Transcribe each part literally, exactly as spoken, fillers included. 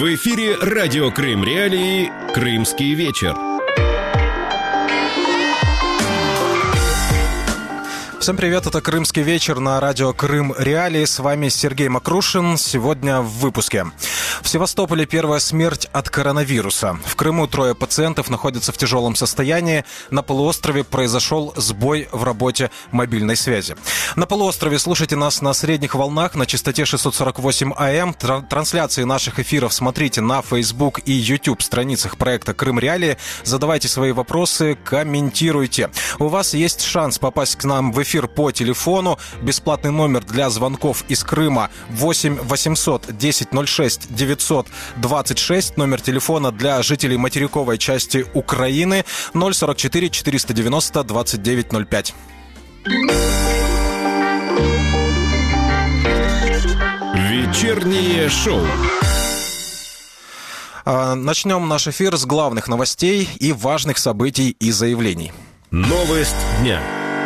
В эфире радио Крым Реалии «Крымский вечер». Всем привет, это «Крымский вечер» на радио Крым Реалии. С вами Сергей Макрушин. Сегодня в выпуске. В Севастополе первая смерть от коронавируса. В Крыму трое пациентов находятся в тяжелом состоянии. На полуострове произошел сбой в работе мобильной связи. На полуострове слушайте нас на средних волнах на частоте шестьсот сорок восемь АМ. Трансляции наших эфиров смотрите на Facebook и YouTube страницах проекта Крым Реалии. Задавайте свои вопросы, комментируйте. У вас есть шанс попасть к нам в эфир по телефону. Бесплатный номер для звонков из Крыма восемь восемьсот десять ноль шесть девятьсот двадцать шесть. Номер телефона для жителей материковой части Украины ноль сорок четыре четыреста девяносто двадцать девять ноль пять. Вечернее шоу. Начнем наш эфир с главных новостей и важных событий и заявлений. Новость дня.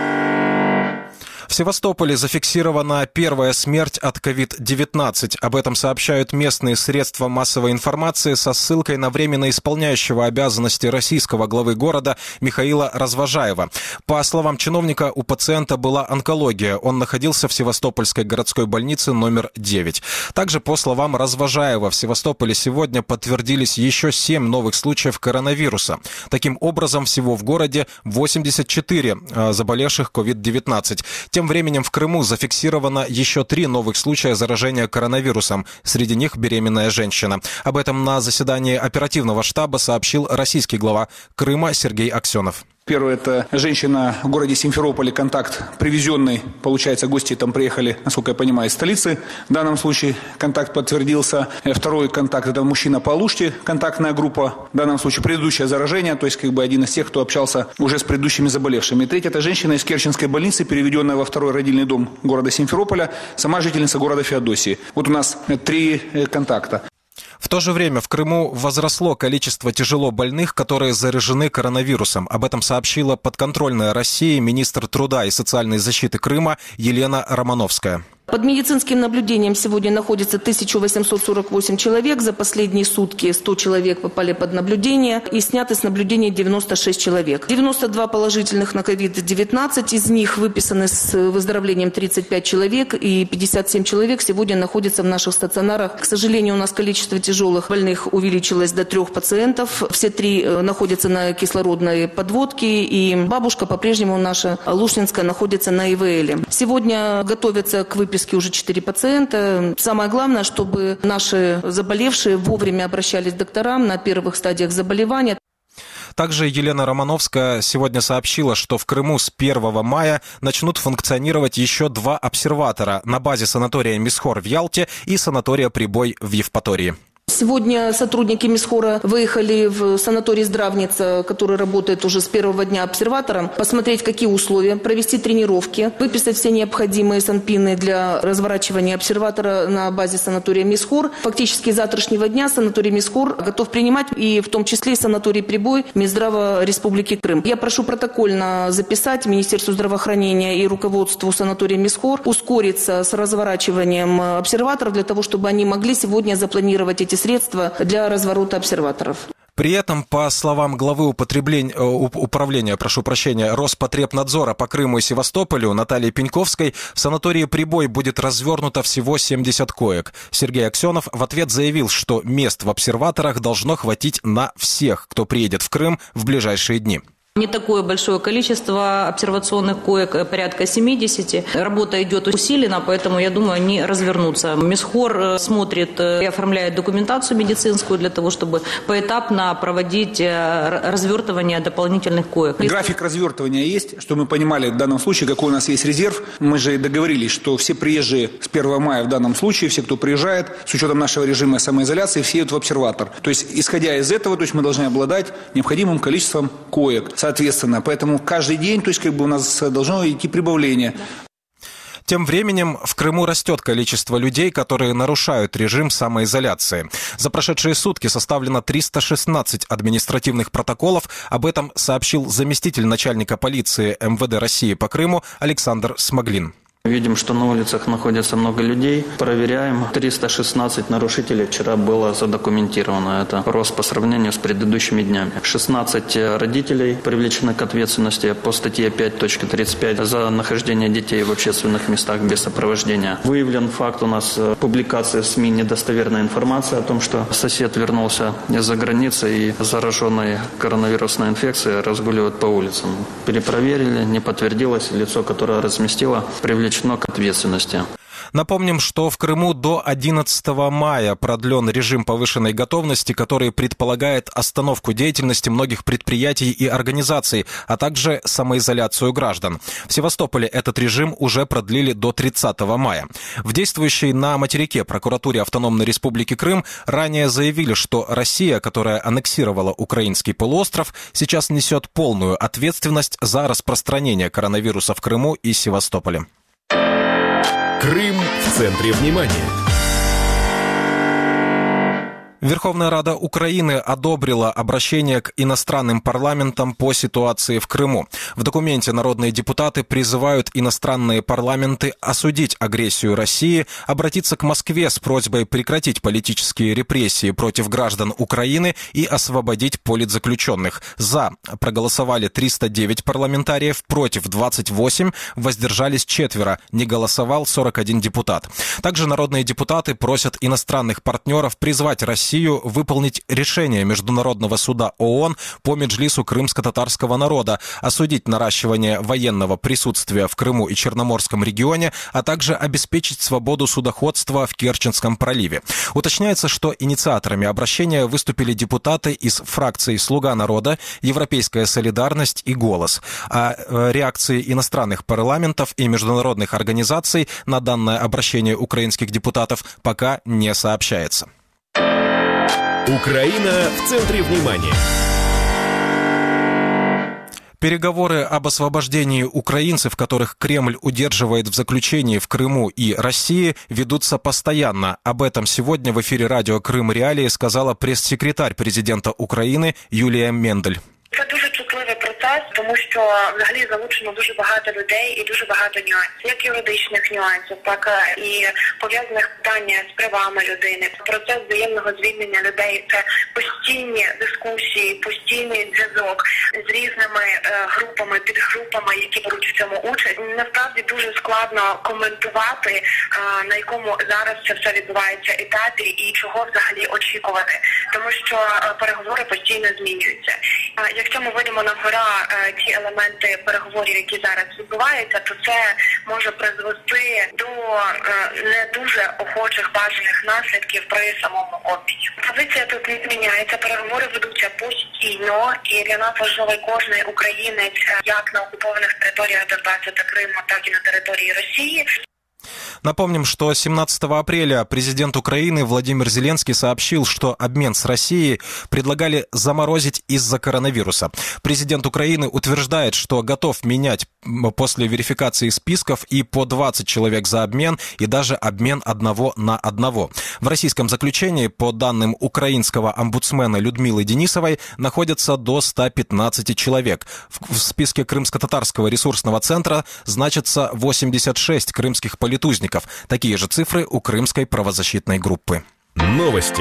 В Севастополе зафиксирована первая смерть от ковид девятнадцать. Об этом сообщают местные средства массовой информации со ссылкой на временно исполняющего обязанности российского главы города Михаила Развожаева. По словам чиновника, у пациента была онкология. Он находился в Севастопольской городской больнице номер девять. Также, по словам Развожаева, в Севастополе сегодня подтвердились еще семь новых случаев коронавируса. Таким образом, всего в городе восемьдесят четыре заболевших ковид девятнадцать. Тем временем в Крыму зафиксировано еще три новых случая заражения коронавирусом. Среди них беременная женщина. Об этом на заседании оперативного штаба сообщил российский глава Крыма Сергей Аксенов. Первое – это женщина в городе Симферополе, контакт привезенный, получается, гости там приехали, насколько я понимаю, из столицы. В данном случае контакт подтвердился. Второй контакт – это мужчина по Алуште, контактная группа. В данном случае предыдущее заражение, то есть как бы один из тех, кто общался уже с предыдущими заболевшими. И третье – это женщина из Керченской больницы, переведенная во второй родильный дом города Симферополя, сама жительница города Феодосии. Вот у нас три контакта. В то же время в Крыму возросло количество тяжело больных, которые заражены коронавирусом. Об этом сообщила подконтрольная России министр труда и социальной защиты Крыма Елена Романовская. Под медицинским наблюдением сегодня находится тысяча восемьсот сорок восемь человек. За последние сутки сто человек попали под наблюдение и сняты с наблюдения девяносто шесть человек. девяносто два положительных на ковид девятнадцать, из них выписаны с выздоровлением тридцать пять человек и пятьдесят семь человек сегодня находятся в наших стационарах. К сожалению, у нас количество тяжелых больных увеличилось до трех пациентов. Все три находятся на кислородной подводке, и бабушка по-прежнему наша Лушнинская находится на ИВЛ. Сегодня готовятся к выписке уже четыре пациента. Самое главное, чтобы наши заболевшие вовремя обращались к докторам на первых стадиях заболевания. Также Елена Романовская сегодня сообщила, что в Крыму с первого мая начнут функционировать еще два обсерватора на базе санатория Мисхор в Ялте и санатория Прибой в Евпатории. Сегодня сотрудники Мисхора выехали в санаторий Здравница, который работает уже с первого дня обсерватором, посмотреть, какие условия, провести тренировки, выписать все необходимые санпины для разворачивания обсерватора на базе санатория Мисхор. Фактически с завтрашнего дня санаторий Мисхор готов принимать, и в том числе и санаторий Прибой Минздрава Республики Крым. Я прошу протокольно записать Министерству здравоохранения и руководству санатория Мисхор ускориться с разворачиванием обсерваторов для того, чтобы они могли сегодня запланировать эти средства для разворота обсерваторов. При этом, по словам главы управления, прошу прощения, Роспотребнадзора по Крыму и Севастополю Натальи Пеньковской, в санатории Прибой будет развернуто всего семьдесят коек. Сергей Аксенов в ответ заявил, что мест в обсерваторах должно хватить на всех, кто приедет в Крым в ближайшие дни. Не такое большое количество обсервационных коек, порядка семидесяти. Работа идет усиленно, поэтому, я думаю, они развернутся. Мисхор смотрит и оформляет документацию медицинскую для того, чтобы поэтапно проводить развертывание дополнительных коек. График развертывания есть, чтобы мы понимали в данном случае, какой у нас есть резерв. Мы же договорились, что все приезжие с первого мая в данном случае, все, кто приезжает, с учетом нашего режима самоизоляции, все идут в обсерватор. То есть, исходя из этого, то есть мы должны обладать необходимым количеством коек. Соответственно, поэтому каждый день, то есть как бы у нас должно идти прибавление. Тем временем в Крыму растет количество людей, которые нарушают режим самоизоляции. За прошедшие сутки составлено триста шестнадцать административных протоколов. Об этом сообщил заместитель начальника полиции эм вэ дэ России по Крыму Александр Смоглин. Видим, что на улицах находится много людей. Проверяем. триста шестнадцать нарушителей вчера было задокументировано. Это рост по сравнению с предыдущими днями. шестнадцать родителей привлечены к ответственности по статье пять точка тридцать пять за нахождение детей в общественных местах без сопровождения. Выявлен факт у нас публикации в СМИ недостоверной информации о том, что сосед вернулся из-за границы и зараженный коронавирусной инфекцией разгуливает по улицам. Перепроверили, не подтвердилось. Лицо, которое разместило, привлечено к ответственности. Напомним, что в Крыму до одиннадцатого мая продлен режим повышенной готовности, который предполагает остановку деятельности многих предприятий и организаций, а также самоизоляцию граждан. В Севастополе этот режим уже продлили до тридцатого мая. В действующей на материке прокуратуре Автономной Республики Крым ранее заявили, что Россия, которая аннексировала украинский полуостров, сейчас несет полную ответственность за распространение коронавируса в Крыму и Севастополе. Крым в центре внимания. Верховная Рада Украины одобрила обращение к иностранным парламентам по ситуации в Крыму. В документе народные депутаты призывают иностранные парламенты осудить агрессию России, обратиться к Москве с просьбой прекратить политические репрессии против граждан Украины и освободить политзаключенных. За проголосовали триста девять парламентариев, против двадцать восемь, воздержались четверо, не голосовал сорок один депутат. Также народные депутаты просят иностранных партнеров призвать Россию выполнить решение Международного суда ООН по Меджлису крымско-татарского народа, осудить наращивание военного присутствия в Крыму и Черноморском регионе, а также обеспечить свободу судоходства в Керченском проливе. Уточняется, что инициаторами обращения выступили депутаты из фракций «Слуга народа», «Европейская солидарность» и «Голос». А реакции иностранных парламентов и международных организаций на данное обращение украинских депутатов пока не сообщается. Украина в центре внимания. Переговоры об освобождении украинцев, которых Кремль удерживает в заключении в Крыму и России, ведутся постоянно. Об этом сегодня в эфире радио «Крым Реалии» сказала пресс-секретарь президента України Юлія Мендель. Це дуже чутливий процес, тому що взагалі залучено дуже багато людей і дуже багато нюансів, як юридичних нюансів, так і пов'язаних питань з правами людини. Процес взаємного звільнення людей – це постійні дискусії, постійний зв'язок з різними групами, підгрупами, які беруть в цьому участь. Насправді дуже складно коментувати, на якому зараз це все відбувається етапі і чого взагалі очікувати, тому що переговори постійно змінюються. Якщо ми вийдемо на гора ті елементи переговорів, які зараз відбуваються, то це може призвести до не дуже охочих бажаних наслідків при самому обміні. Позиція тут не зміняється, переговори ведуться постійно, і для нас важливий кожний українець як на окупованих територіях Донбасу та Криму, так і на території Росії. Напомним, что семнадцатого апреля президент Украины Владимир Зеленский сообщил, что обмен с Россией предлагали заморозить из-за коронавируса. Президент Украины утверждает, что готов менять после верификации списков и по двадцать человек за обмен, и даже обмен одного на одного. В российском заключении, по данным украинского омбудсмена Людмилы Денисовой, находится до ста пятнадцати человек. В списке Крымско-татарского ресурсного центра значится восемьдесят шесть крымских политузников. Такие же цифры у крымской правозащитной группы. Новости.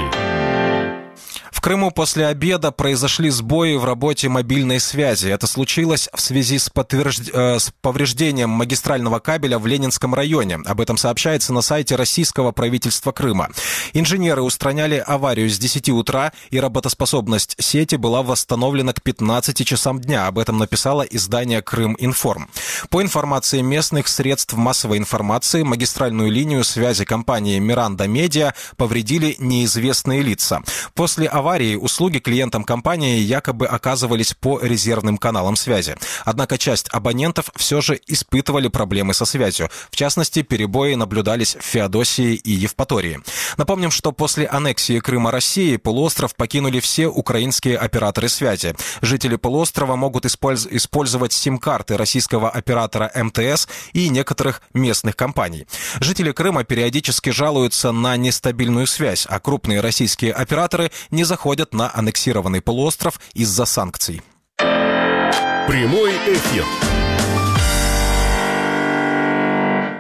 В Крыму после обеда произошли сбои в работе мобильной связи. Это случилось в связи с, подтвержд... с повреждением магистрального кабеля в Ленинском районе. Об этом сообщается на сайте российского правительства Крыма. Инженеры устраняли аварию с десяти утра, и работоспособность сети была восстановлена к пятнадцати часам дня. Об этом написало издание «Крым-Информ». По информации местных средств массовой информации, магистральную линию связи компании «Миранда Медиа» повредили неизвестные лица. После аварии аварии услуги клиентам компании якобы оказывались по резервным каналам связи. Однако часть абонентов все же испытывали проблемы со связью. В частности, перебои наблюдались в Феодосии и Евпатории. Напомним, что после аннексии Крыма России полуостров покинули все украинские операторы связи. Жители полуострова могут использ- использовать сим-карты российского оператора эм тэ эс и некоторых местных компаний. Жители Крыма периодически жалуются на нестабильную связь, а крупные российские операторы не заходят на аннексированный полуостров из-за санкций. Прямой эфир.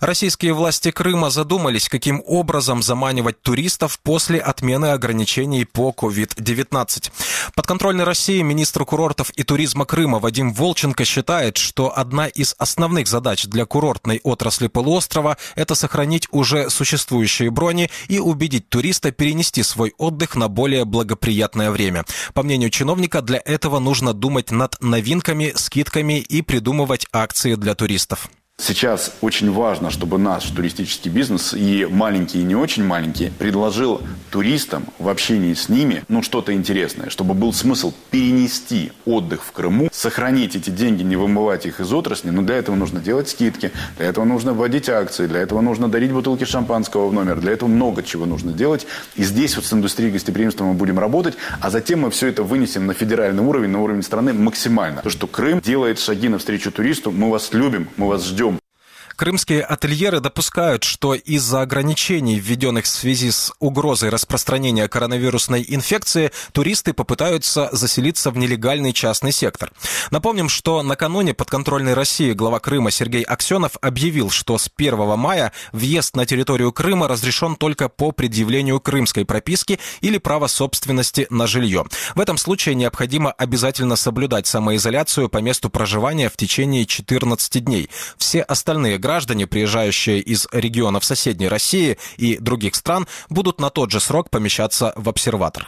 Российские власти Крыма задумались, каким образом заманивать туристов после отмены ограничений по ковид девятнадцать. Подконтрольный России министр курортов и туризма Крыма Вадим Волченко считает, что одна из основных задач для курортной отрасли полуострова – это сохранить уже существующие брони и убедить туриста перенести свой отдых на более благоприятное время. По мнению чиновника, для этого нужно думать над новинками, скидками и придумывать акции для туристов. Сейчас очень важно, чтобы наш туристический бизнес, и маленький, и не очень маленький, предложил туристам в общении с ними ну, что-то интересное, чтобы был смысл перенести отдых в Крыму, сохранить эти деньги, не вымывать их из отрасли, но для этого нужно делать скидки, для этого нужно вводить акции, для этого нужно дарить бутылки шампанского в номер, для этого много чего нужно делать. И здесь вот с индустрией гостеприимства мы будем работать, а затем мы все это вынесем на федеральный уровень, на уровень страны максимально. То, что Крым делает шаги навстречу туристу, мы вас любим, мы вас ждем. Крымские ательеры допускают, что из-за ограничений, введенных в связи с угрозой распространения коронавирусной инфекции, туристы попытаются заселиться в нелегальный частный сектор. Напомним, что накануне подконтрольной России глава Крыма Сергей Аксенов объявил, что с первого мая въезд на территорию Крыма разрешен только по предъявлению крымской прописки или права собственности на жилье. В этом случае необходимо обязательно соблюдать самоизоляцию по месту проживания в течение четырнадцати дней. Все остальные граждане, приезжающие из регионов соседней России и других стран, будут на тот же срок помещаться в обсерватор.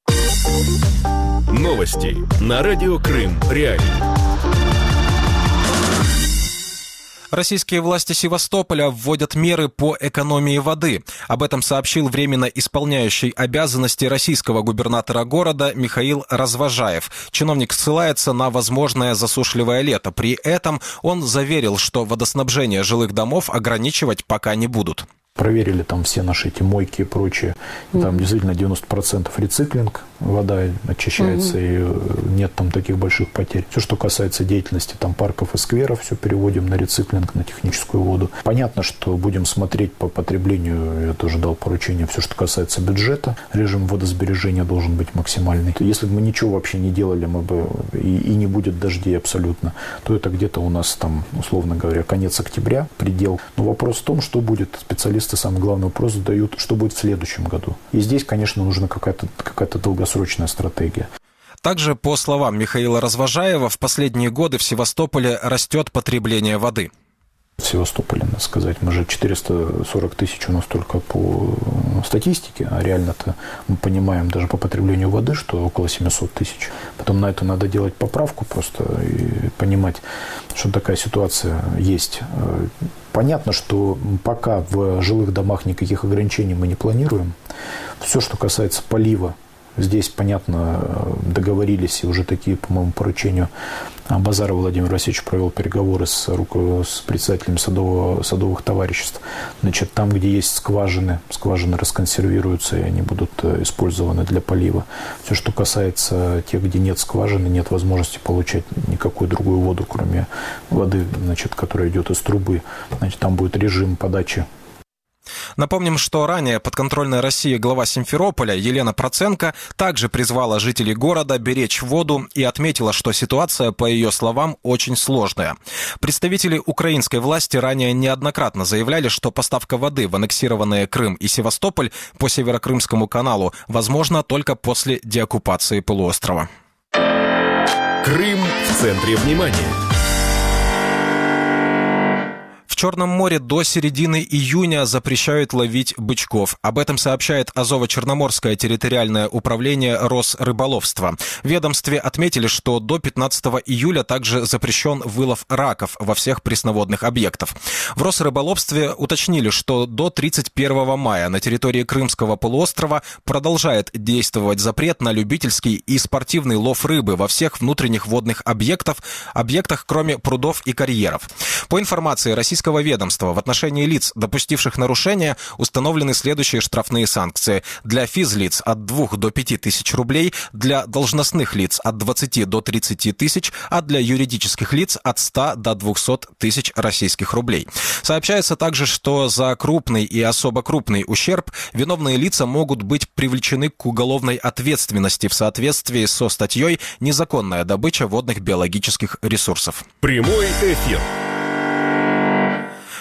Новости на радио Крым Реалии. Российские власти Севастополя вводят меры по экономии воды. Об этом сообщил временно исполняющий обязанности российского губернатора города Михаил Развожаев. Чиновник ссылается на возможное засушливое лето. При этом он заверил, что водоснабжение жилых домов ограничивать пока не будут. Проверили там все наши эти мойки и прочее. Там действительно девяносто процентов рециклинг, вода очищается, mm-hmm. и нет там таких больших потерь. Все, что касается деятельности там парков и скверов, все переводим на рециклинг, на техническую воду. Понятно, что будем смотреть по потреблению, я тоже дал поручение, все, что касается бюджета, режим водосбережения должен быть максимальный. Если бы мы ничего вообще не делали, мы бы и, и не будет дождей абсолютно, то это где-то у нас там, условно говоря, конец октября, предел. Но вопрос в том, что будет. Специалисты самый главный вопрос задают, что будет в следующем году. И здесь, конечно, нужна какая-то, какая-то долгосрочная стратегия. Также, по словам Михаила Развожаева, в последние годы в Севастополе растет потребление воды. В Севастополе, надо сказать, мы же четыреста сорок тысяч у нас только по статистике, а реально-то мы понимаем даже по потреблению воды, что около семьсот тысяч. Потом на это надо делать поправку просто и понимать, что такая ситуация есть. Понятно, что пока в жилых домах никаких ограничений мы не планируем. Все, что касается полива, здесь, понятно, договорились, и уже такие, по моему поручению, Базаров Владимир Васильевич провел переговоры с, с председателями садового, садовых товариществ. Значит, там, где есть скважины, скважины расконсервируются, и они будут использованы для полива. Все, что касается тех, где нет скважины, нет возможности получать никакую другую воду, кроме воды, значит, которая идет из трубы, значит, там будет режим подачи. Напомним, что ранее подконтрольная России глава Симферополя Елена Проценко также призвала жителей города беречь воду и отметила, что ситуация, по ее словам, очень сложная. Представители украинской власти ранее неоднократно заявляли, что поставка воды в аннексированные Крым и Севастополь по Северокрымскому каналу возможна только после деоккупации полуострова. Крым в центре внимания. В Черном море до середины июня запрещают ловить бычков. Об этом сообщает Азово-Черноморское территориальное управление Росрыболовства. В ведомстве отметили, что до пятнадцатого июля также запрещен вылов раков во всех пресноводных объектах. В Росрыболовстве уточнили, что до тридцать первого мая на территории Крымского полуострова продолжает действовать запрет на любительский и спортивный лов рыбы во всех внутренних водных объектах, объектах, кроме прудов и карьеров. По информации российского ведомства, в отношении лиц, допустивших нарушения, установлены следующие штрафные санкции. Для физлиц от двух до пяти тысяч рублей, для должностных лиц от двадцати до тридцати тысяч, а для юридических лиц от ста до двухсот тысяч российских рублей. Сообщается также, что за крупный и особо крупный ущерб виновные лица могут быть привлечены к уголовной ответственности в соответствии со статьей «Незаконная добыча водных биологических ресурсов». Прямой эфир.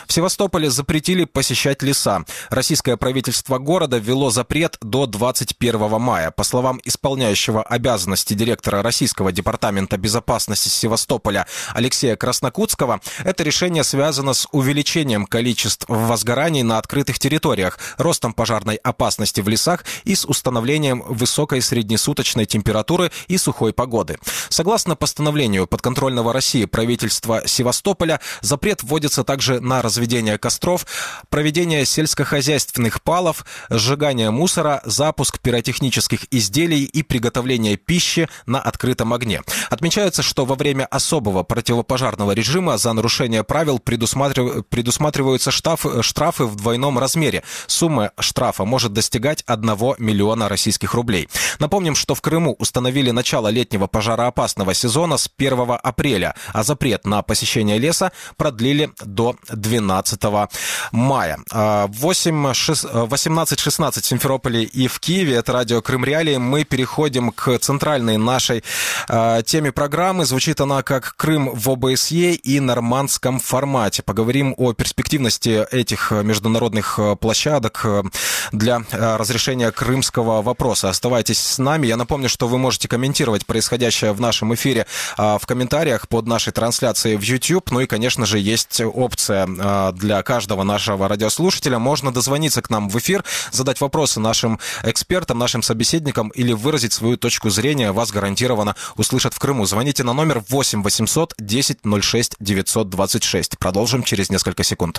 В Севастополе запретили посещать леса. Российское правительство города ввело запрет до двадцать первого мая. По словам исполняющего обязанности директора Российского департамента безопасности Севастополя Алексея Краснокутского, это решение связано с увеличением количеств возгораний на открытых территориях, ростом пожарной опасности в лесах и с установлением высокой среднесуточной температуры и сухой погоды. Согласно постановлению подконтрольного России правительства Севастополя, запрет вводится также на разведение костров, проведение сельскохозяйственных палов, сжигание мусора, запуск пиротехнических изделий и приготовление пищи на открытом огне. Отмечается, что во время особого противопожарного режима за нарушение правил предусматрив... предусматриваются штрафы, штрафы в двойном размере. Сумма штрафа может достигать одного миллиона российских рублей. Напомним, что в Крыму установили начало летнего пожароопасного сезона с первого апреля, а запрет на посещение леса продлили до двенадцатого мая. восемнадцать шестнадцать в Симферополе и в Киеве. Это радио Крым Реалии. Мы переходим к центральной нашей э, теме программы. Звучит она как «Крым в ОБСЕ и нормандском формате». Поговорим о перспективности этих международных площадок для разрешения крымского вопроса. Оставайтесь с нами. Я напомню, что вы можете комментировать происходящее в нашем эфире э, в комментариях под нашей трансляцией в YouTube. Ну и, конечно же, есть опция э, для каждого нашего радиослушателя. Можно дозвониться к нам в эфир, задать вопросы нашим экспертам, нашим собеседникам или выразить свою точку зрения. Вас гарантированно услышат в Крыму. Звоните на номер восемь восемьсот десять ноль шесть девятьсот двадцать шесть. Продолжим через несколько секунд.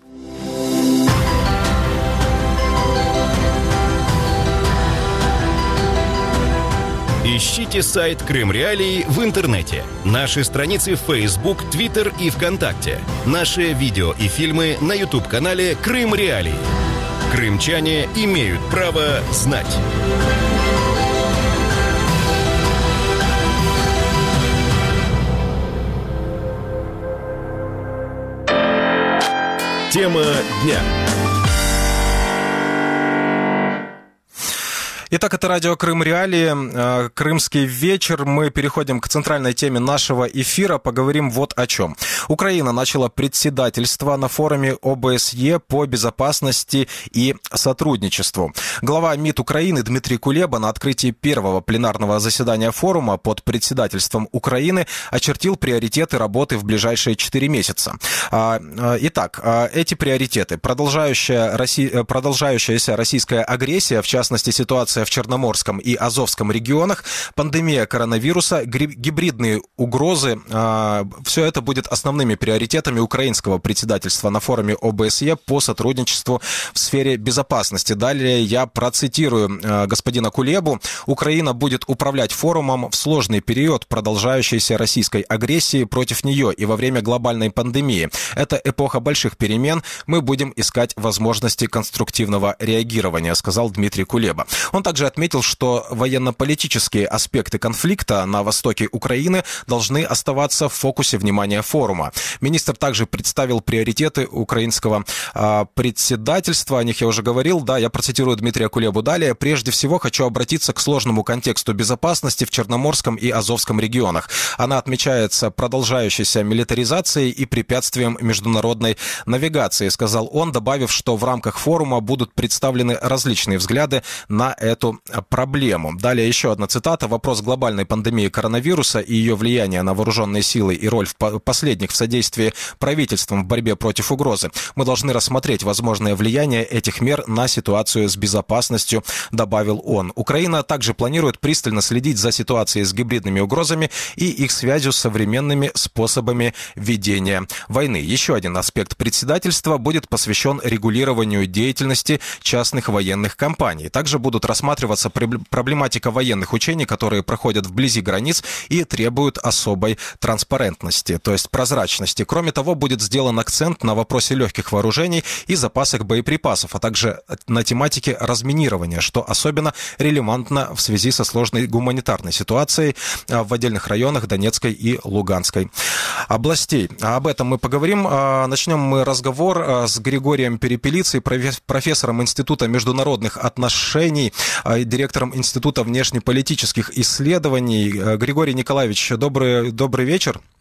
Ищите сайт Крым Реалии в интернете. Наши страницы в Facebook, Twitter и ВКонтакте. Наши видео и фильмы на YouTube-канале Крым Реалии. Крымчане имеют право знать. Тема дня. Итак, это радио Крым Реалии, Крымский вечер. Мы переходим к центральной теме нашего эфира. Поговорим вот о чем. Украина начала председательство на форуме ОБСЕ по безопасности и сотрудничеству. Глава МИД Украины Дмитрий Кулеба на открытии первого пленарного заседания форума под председательством Украины очертил приоритеты работы в ближайшие четыре месяца. Итак, эти приоритеты: продолжающая Россия, продолжающаяся российская агрессия, в частности ситуация в Черноморском и Азовском регионах, пандемия коронавируса, гибридные угрозы. Все это будет основными приоритетами украинского председательства на форуме ОБСЕ по сотрудничеству в сфере безопасности. Далее я процитирую господина Кулебу. Украина будет управлять форумом в сложный период продолжающейся российской агрессии против нее и во время глобальной пандемии. Это эпоха больших перемен. Мы будем искать возможности конструктивного реагирования, сказал Дмитрий Кулеба. Он также отметил, что военно-политические аспекты конфликта на востоке Украины должны оставаться в фокусе внимания форума. Министр также представил приоритеты украинского э, председательства. О них я уже говорил. Да, я процитирую Дмитрия Кулебу далее. Прежде всего, хочу обратиться к сложному контексту безопасности в Черноморском и Азовском регионах. Она отмечается продолжающейся милитаризацией и препятствием международной навигации, сказал он, добавив, что в рамках форума будут представлены различные взгляды на эту проблему. Далее еще одна цитата. Вопрос глобальной пандемии коронавируса и ее влияния на вооруженные силы и роль в последних в содействии правительствам в борьбе против угрозы. Мы должны рассмотреть возможное влияние этих мер на ситуацию с безопасностью, добавил он. Украина также планирует пристально следить за ситуацией с гибридными угрозами и их связью с современными способами ведения войны. Еще один аспект председательства будет посвящен регулированию деятельности частных военных компаний. Также будут рассматриваться проблематика военных учений, которые проходят вблизи границ и требуют особой транспарентности, то есть прозрачности. Кроме того, будет сделан акцент на вопросе легких вооружений и запасах боеприпасов, а также на тематике разминирования, что особенно релевантно в связи со сложной гуманитарной ситуацией в отдельных районах Донецкой и Луганской областей. Об этом мы поговорим. Начнем мы разговор с Григорием Перепелицей, профессором Института международных отношений, директором Института внешнеполитических исследований. Григорий Николаевич, добрый, добрый вечер.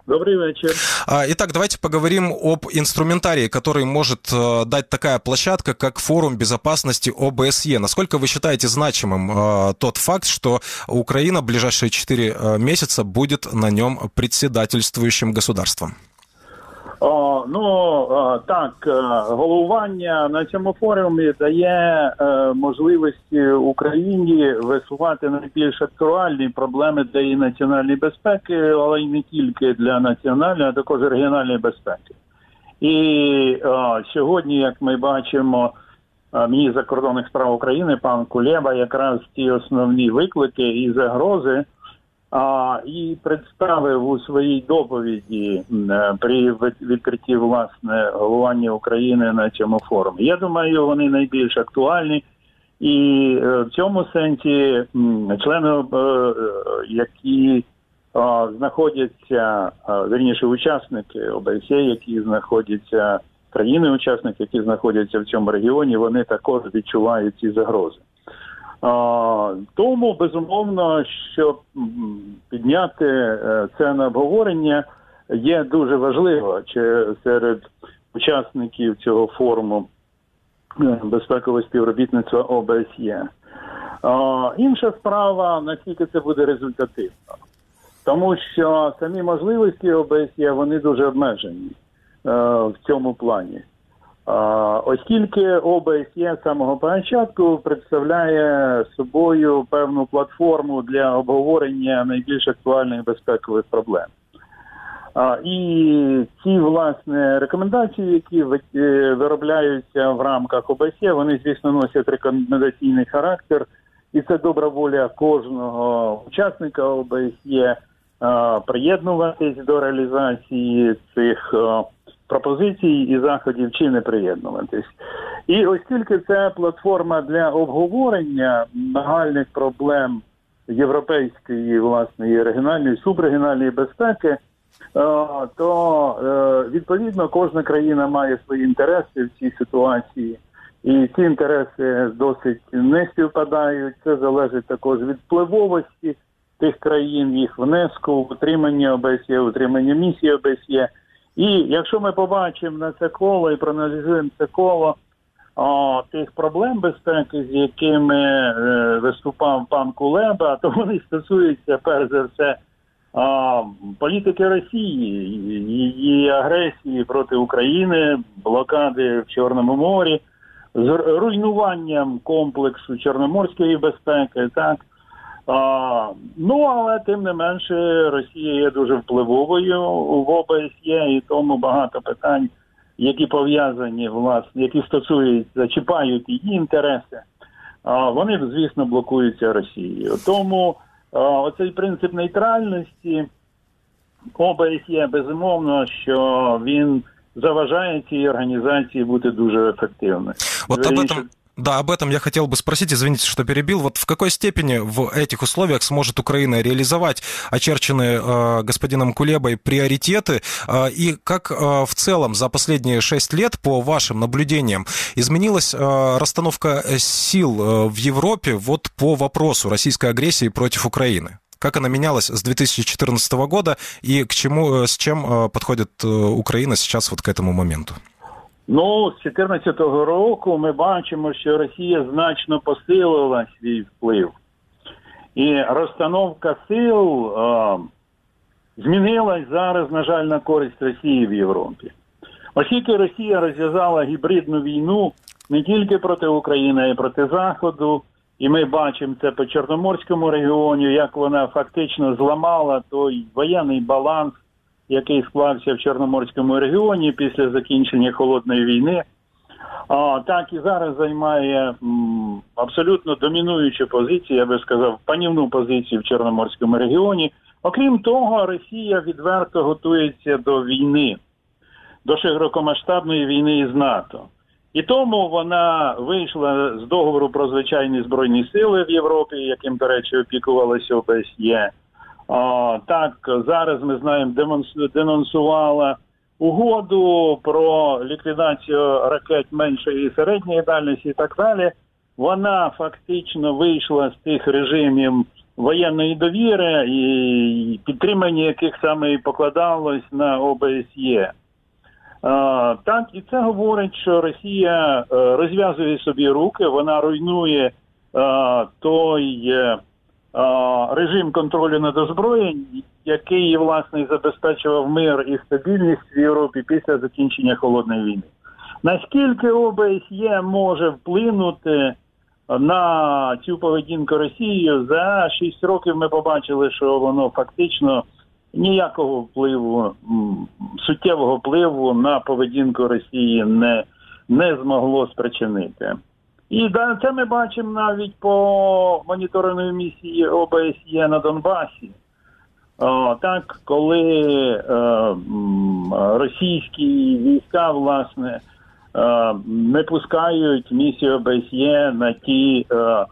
Добрый вечер. Итак, давайте поговорим об инструментарии, который может дать такая площадка, как форум безопасности О Бэ Эс Е. Насколько вы считаете значимым тот факт, что Украина в ближайшие четыре месяца будет на нем председательствующим государством? О, ну, так, головування на цьому форумі дає е, можливості Україні висувати найбільш актуальні проблеми для її національної безпеки, але й не тільки для національної, а також регіональної безпеки. І о, сьогодні, як ми бачимо, міністр закордонних справ України пан Кулеба якраз ті основні виклики і загрози А, і представив у своїй доповіді при відкритті, власне, головування України на цьому форумі. Я думаю, вони найбільш актуальні. І в цьому сенсі члени, які знаходяться, вірніше, учасники О Бэ Эс Е, які знаходяться, країни-учасники, які знаходяться в цьому регіоні, вони також відчувають ці загрози. А, тому, безумовно, щоб підняти це на обговорення, є дуже важливо чи серед учасників цього форуму безпекового співробітництва О Бэ Эс Е. А, інша справа, наскільки це буде результативно. Тому що самі можливості О Бэ Эс Е, вони дуже обмежені а, в цьому плані. Оскільки О Бэ Эс Е з самого початку представляє собою певну платформу для обговорення найбільш актуальних безпекових проблем. І ці, власне, рекомендації, які виробляються в рамках О Бэ Эс Е, вони, звісно, носять рекомендаційний характер, і це добра воля кожного учасника О Бэ Эс Е приєднуватись до реалізації цих пропозицій і заходів, чи не приєднуватись. І оскільки це платформа для обговорення нагальних проблем європейської, власне, регіональної, субрегіональної безпеки, то, відповідно, кожна країна має свої інтереси в цій ситуації. І ці інтереси досить не співпадають. Це залежить також від впливовості тих країн, їх внеску, утримання О Бэ Эс Е, утримання місії О Бэ Эс Е. І якщо ми побачимо на це коло і проаналізуємо це коло о, тих проблем безпеки, з якими е, виступав пан Кулеба, то вони стосуються, перш за все, о, політики Росії, її агресії проти України, блокади в Чорному морі, з руйнуванням комплексу чорноморської безпеки, так. А, ну, але тим не менше Росія є дуже впливовою в О Бэ Эс Е, і тому багато питань, які пов'язані, власне, які стосуються, зачіпають її інтереси, а, вони, звісно, блокуються Росією. Тому а, оцей принцип нейтральності О Бэ Эс Е, безумовно, що він заважає цій організації бути дуже ефективною. Вот об этом... Да, об этом я хотел бы спросить, извините, что перебил. Вот в какой степени в этих условиях сможет Украина реализовать очерченные э, господином Кулебой приоритеты? Э, и как э, в целом за последние шесть лет, по вашим наблюдениям, изменилась э, расстановка сил э, в Европе вот по вопросу российской агрессии против Украины? Как она менялась с две тысячи четырнадцатого года и к чему, с чем э, подходит э, Украина сейчас вот к этому моменту? Ну, з дві тисячі чотирнадцятого року ми бачимо, що Росія значно посилила свій вплив. І розстановка сил е, змінилась зараз, на жаль, на користь Росії в Європі. Оскільки Росія розв'язала гібридну війну не тільки проти України, а й проти Заходу, і ми бачимо це по Чорноморському регіоні, як вона фактично зламала той воєнний баланс, який склався в Чорноморському регіоні після закінчення Холодної війни, а, так і зараз займає м, абсолютно домінуючу позицію, я би сказав, панівну позицію в Чорноморському регіоні. Окрім того, Росія відверто готується до війни, до широкомасштабної війни із НАТО. І тому вона вийшла з договору про звичайні збройні сили в Європі, яким, до речі, опікувалася О Бэ Эс Е. А, так, зараз ми знаємо, денонсувала угоду про ліквідацію ракет меншої і середньої дальності і так далі. Вона фактично вийшла з тих режимів воєнної довіри і підтримання яких саме і покладалось на О Б С Є. А, так, і це говорить, що Росія а, розв'язує собі руки, вона руйнує а, той а, режим контролю над озброєнням, який, власне, забезпечував мир і стабільність в Європі після закінчення Холодної війни. Наскільки О Б С Є може вплинути на цю поведінку Росії? За шість років ми побачили, що воно фактично ніякого впливу, суттєвого впливу на поведінку Росії не, не змогло спричинити. І да, це ми бачимо навіть по моніторинговій місії О Б С Є на Донбасі. О, так, коли е, російські війська, власне, е, не пускають місію О Б С Є на ті е, е,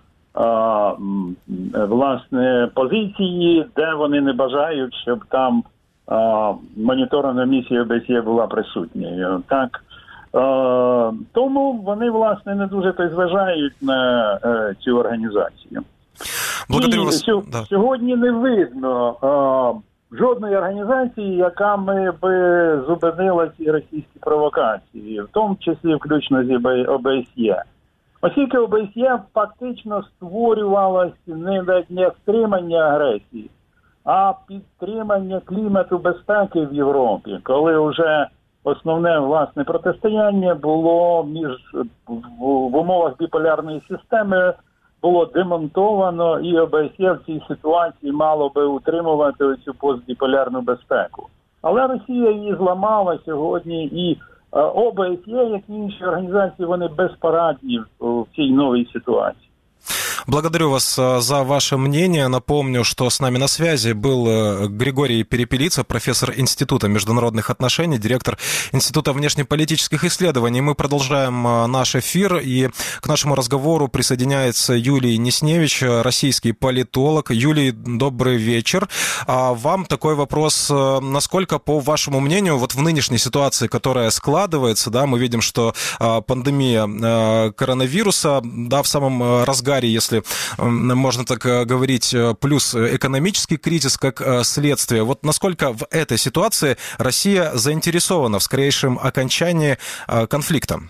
власне, позиції, де вони не бажають, щоб там е, моніторингова місія О Б С Є була присутньою. Так, е, тому вони, власне, не дуже так зважають на е, цю організацію. Благодарю вас. І да. Сьогодні не видно а, жодної організації, яка ми би зупинила ці російські провокації, в тому числі включно з О Б С Є. Оскільки О Б С Є фактично створювалося не для стримання агресії, а підтримання клімату безпеки в Європі, коли вже основне, власне, протистояння було між в, в умовах біполярної системи, було демонтовано, і О Б С Є в цій ситуації мало би утримувати цю постбіполярну безпеку. Але Росія її зламала сьогодні, і О Б С Є, як і інші організації, вони безпорадні в цій новій ситуації. Благодарю вас за ваше мнение. Напомню, что с нами на связи был Григорий Перепелица, профессор Института международных отношений, директор Института внешнеполитических исследований. Мы продолжаем наш эфир, и к нашему разговору присоединяется Юлий Несневич, российский политолог. Юлий, добрый вечер. Вам такой вопрос. Насколько, по вашему мнению, вот в нынешней ситуации, которая складывается, да, мы видим, что пандемия коронавируса, да, в самом разгаре, если можно так говорить, плюс экономический кризис как следствие. Вот насколько в этой ситуации Россия заинтересована в скорейшем окончании конфликта?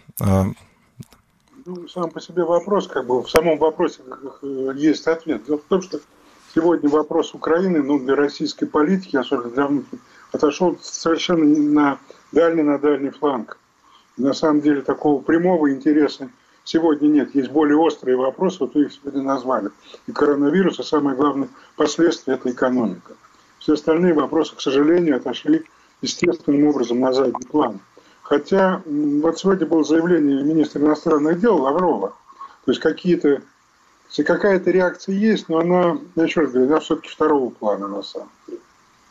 Ну, сам по себе вопрос, как бы в самом вопросе есть ответ. Дело в том, что сегодня вопрос Украины, ну, для российской политики, особенно для внутренней, отошел совершенно на дальний, на дальний фланг. И на самом деле такого прямого интереса сегодня нет. Есть более острые вопросы, вот вы их сегодня назвали. И коронавирус, и самое главное последствие – это экономика. Все остальные вопросы, к сожалению, отошли естественным образом на задний план. Хотя вот сегодня было заявление министра иностранных дел Лаврова. То есть какие-то, какая-то реакция есть, но она, я еще раз говорю, она все-таки второго плана на самом деле.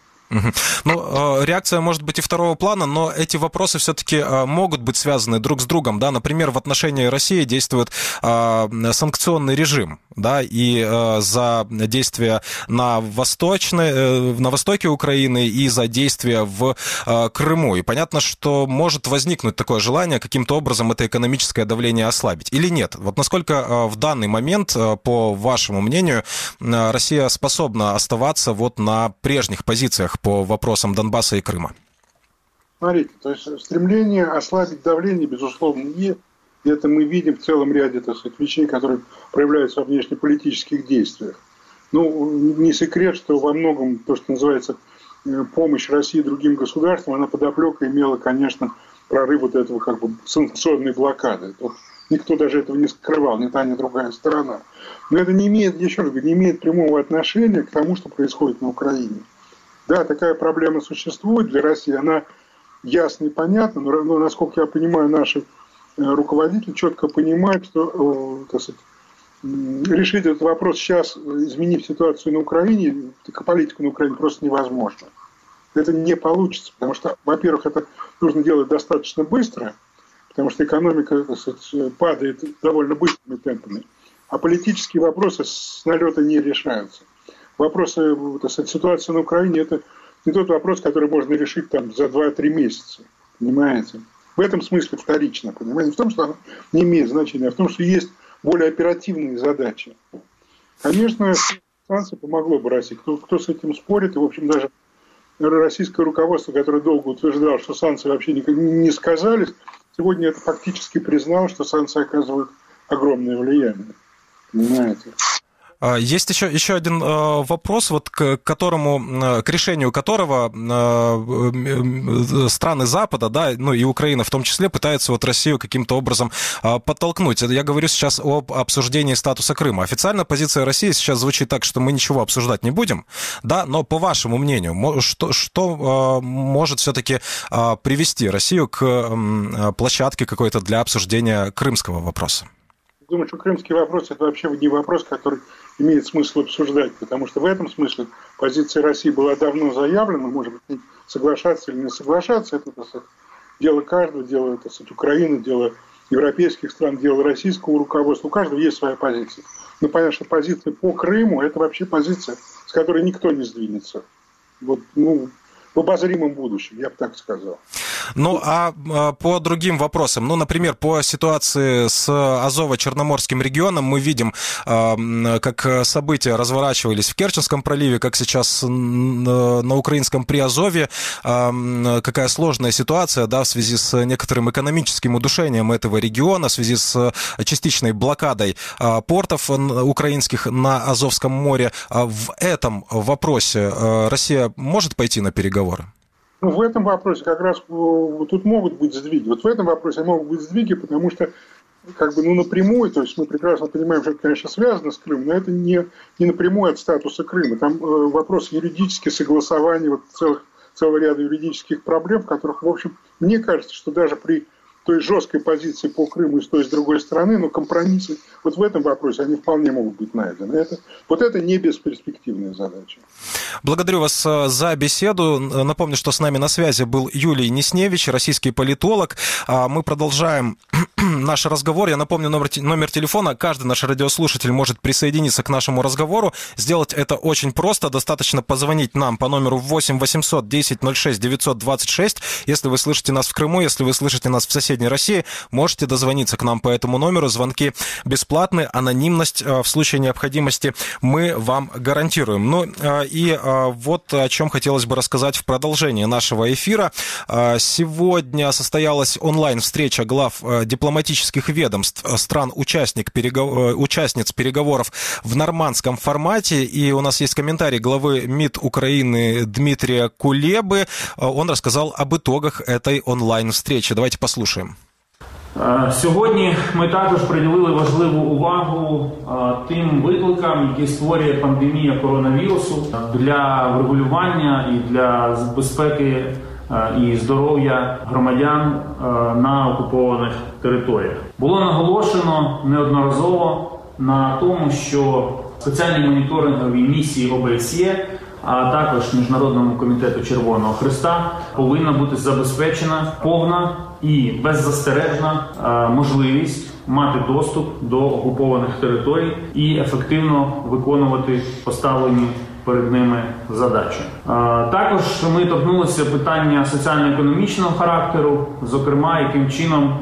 Ну, реакция может быть и второго плана, но эти вопросы все-таки могут быть связаны друг с другом, да, например, в отношении России действует санкционный режим, да, и за действия на восточной, на востоке Украины и за действия в Крыму, и понятно, что может возникнуть такое желание каким-то образом это экономическое давление ослабить, или нет? Вот насколько в данный момент, по вашему мнению, Россия способна оставаться вот на прежних позициях по вопросам Донбасса и Крыма? Смотрите, то есть стремление ослабить давление, безусловно, есть. И это мы видим в целом ряде, так сказать, вещей, которые проявляются во внешнеполитических действиях. Ну, не секрет, что во многом то, что называется помощь России другим государствам, она подоплека имела, конечно, прорыв вот этого как бы санкционной блокады. Никто даже этого не скрывал, ни та, ни другая сторона. Но это не имеет, еще раз говорю, не имеет прямого отношения к тому, что происходит на Украине. Да, такая проблема существует для России, она ясна и понятна, но, но насколько я понимаю, наши руководители четко понимают, что, так сказать, решить этот вопрос сейчас, изменив ситуацию на Украине, политику на Украине, просто невозможно. Это не получится, потому что, во-первых, это нужно делать достаточно быстро, потому что экономика, так сказать, падает довольно быстрыми темпами, а политические вопросы с налета не решаются. Вопросы, так сказать, ситуации на Украине – это не тот вопрос, который можно решить там за два-три месяца, понимаете? В этом смысле вторично, понимаете? Не в том, что оно не имеет значения, а в том, что есть более оперативные задачи. Конечно, санкций помогло бы России. Кто, кто с этим спорит, и, в общем, даже российское руководство, которое долго утверждало, что санкции вообще не, не сказались, сегодня это фактически признало, что санкции оказывают огромное влияние. Понимаете? Есть еще, еще один вопрос, вот к которому, к решению которого страны Запада, да, ну и Украина в том числе, пытаются вот Россию каким-то образом подтолкнуть. Я говорю сейчас об обсуждении статуса Крыма. Официальная позиция России сейчас звучит так, что мы ничего обсуждать не будем, да, но по вашему мнению, что, что может все-таки привести Россию к площадке какой-то для обсуждения крымского вопроса? Думаю, что крымский вопрос – это вообще не вопрос, который имеет смысл обсуждать, потому что в этом смысле позиция России была давно заявлена, может быть, соглашаться или не соглашаться, это, так сказать, дело каждого, дело, так сказать, Украины, дело европейских стран, дело российского руководства, у каждого есть своя позиция. Но понятно, что позиция по Крыму – это вообще позиция, с которой никто не сдвинется. Вот, ну, в обозримом будущем, я бы так сказал. Ну, а по другим вопросам, ну, например, по ситуации с Азово-Черноморским регионом мы видим, как события разворачивались в Керченском проливе, как сейчас на украинском Приазовье, какая сложная ситуация, да, в связи с некоторым экономическим удушением этого региона, в связи с частичной блокадой портов украинских на Азовском море. В этом вопросе Россия может пойти на переговоры? Ну, в этом вопросе как раз тут могут быть сдвиги. Вот в этом вопросе могут быть сдвиги, потому что как бы, ну, напрямую, то есть мы прекрасно понимаем, что это, конечно, связано с Крымом, но это не, не напрямую от статуса Крыма. Там э, вопрос юридически согласования вот целых, целого ряда юридических проблем, в которых, в общем, мне кажется, что даже при той жесткой позиции по Крыму и с той, и с другой стороны, но компромиссы вот в этом вопросе, они вполне могут быть найдены. Это, вот это не бесперспективная задача. Благодарю вас за беседу. Напомню, что с нами на связи был Юлий Несневич, российский политолог. Мы продолжаем наш разговор. Я напомню номер, номер телефона. Каждый наш радиослушатель может присоединиться к нашему разговору. Сделать это очень просто. Достаточно позвонить нам по номеру восемь восемьсот десять ноль шесть девятьсот двадцать шесть. Если вы слышите нас в Крыму, если вы слышите нас в соседней России, можете дозвониться к нам по этому номеру. Звонки бесплатны, анонимность в случае необходимости мы вам гарантируем. Ну и вот о чем хотелось бы рассказать в продолжении нашего эфира. Сегодня состоялась онлайн-встреча глав дипломатических ведомств стран-участниц переговоров в нормандском формате. И у нас есть комментарий главы МИД Украины Дмитрия Кулебы. Он рассказал об итогах этой онлайн-встречи. Давайте послушаем. Сьогодні ми також приділили важливу увагу тим викликам, які створює пандемія коронавірусу для врегулювання і для безпеки і здоров'я громадян на окупованих територіях. Було наголошено неодноразово на тому, що спеціальні моніторингові місії О Б С Є, а також Міжнародному комітету Червоного Хреста повинна бути забезпечена повна і беззастережна можливість мати доступ до окупованих територій і ефективно виконувати поставлені перед ними задачі. Також ми торкнулися питання соціально-економічного характеру, зокрема, яким чином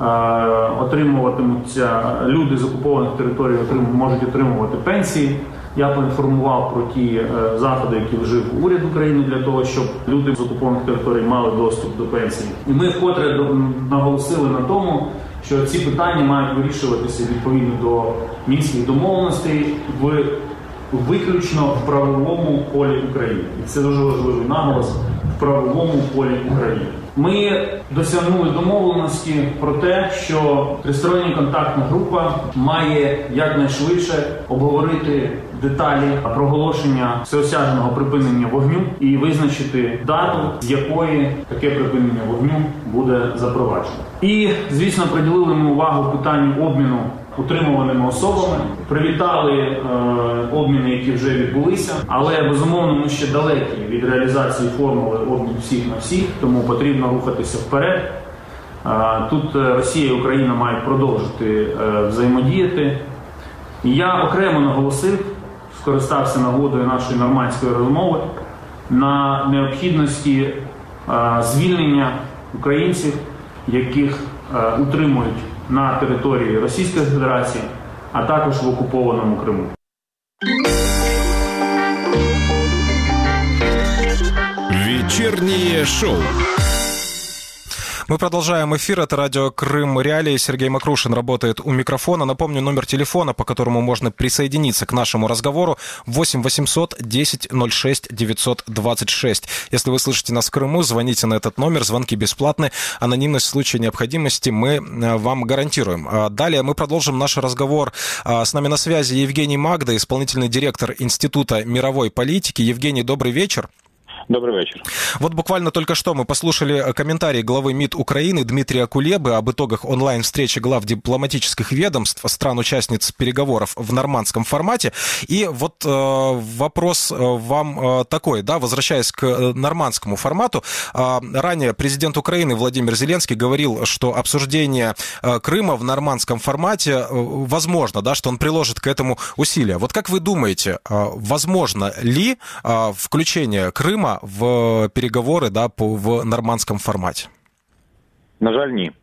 отримуватимуться люди з окупованих територій, можуть отримувати пенсії. Я поінформував про ті е, заходи, які вжив уряд України для того, щоб люди з окупованих територій мали доступ до пенсії. І ми вкотре наголосили на тому, що ці питання мають вирішуватися відповідно до Мінських домовленостей в виключно в правовому полі України. І це дуже важливий наголос – в правовому полі України. Ми досягнули домовленості про те, що тристороння контактна група має якнайшвидше обговорити деталі проголошення всеосяжного припинення вогню і визначити дату, з якої таке припинення вогню буде запроваджено. І, звісно, приділили ми увагу питанню обміну утримуваними особами, привітали е, обміни, які вже відбулися, але, безумовно, ми ще далекі від реалізації формули обмін всіх на всіх, тому потрібно рухатися вперед. Е, тут Росія і Україна мають продовжити е, взаємодіяти. І я окремо наголосив, скористався нагодою нашої нормандської розмови, на необхідності е, звільнення українців, яких е, утримують на території Російської Федерації, а також в окупованому Криму. Вечернее шоу. Мы продолжаем эфир. Это радио «Крым Реалии». Сергей Макрушин работает у микрофона. Напомню, номер телефона, по которому можно присоединиться к нашему разговору, восемь восемьсот десять ноль шесть девятьсот двадцать шесть. Если вы слышите нас в Крыму, звоните на этот номер. Звонки бесплатны. Анонимность в случае необходимости мы вам гарантируем. Далее мы продолжим наш разговор. С нами на связи Евгений Магда, исполнительный директор Института мировой политики. Евгений, добрый вечер. Добрый вечер. Вот буквально только что мы послушали комментарий главы МИД Украины Дмитрия Кулебы об итогах онлайн-встречи глав дипломатических ведомств стран-участниц переговоров в нормандском формате. И вот э, вопрос вам э, такой, да, возвращаясь к э, нормандскому формату. Э, ранее президент Украины Владимир Зеленский говорил, что обсуждение э, Крыма в нормандском формате э, возможно, да, что он приложит к этому усилия. Вот как вы думаете, э, возможно ли э, включение Крыма в переговори, да, по, в нормандському форматі? На жаль, ні.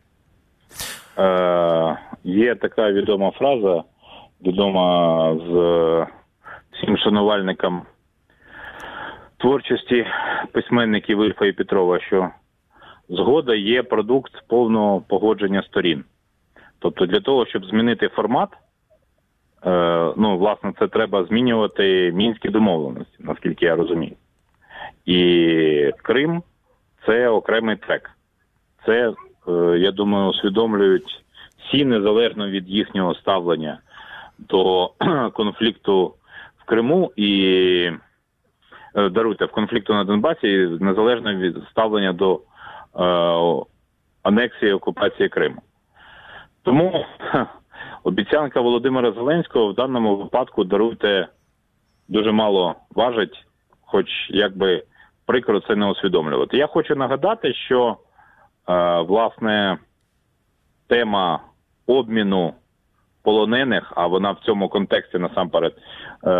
Е, є така відома фраза, відома з всім шанувальникам творчості письменників Ільфа і Петрова, що згода є продукт повного погодження сторін. Тобто для того, щоб змінити формат, е, ну, власне, це треба змінювати мінські домовленості, наскільки я розумію. І Крим – це окремий трек. Це, я думаю, усвідомлюють всі, незалежно від їхнього ставлення до конфлікту в Криму і, даруйте, в конфлікту на Донбасі, незалежно від ставлення до е, анексії і окупації Криму. Тому ха, обіцянка Володимира Зеленського в даному випадку, даруйте, дуже мало важить, хоч якби прикро це не усвідомлювати. Я хочу нагадати, що, е, власне, тема обміну полонених, а вона в цьому контексті насамперед е,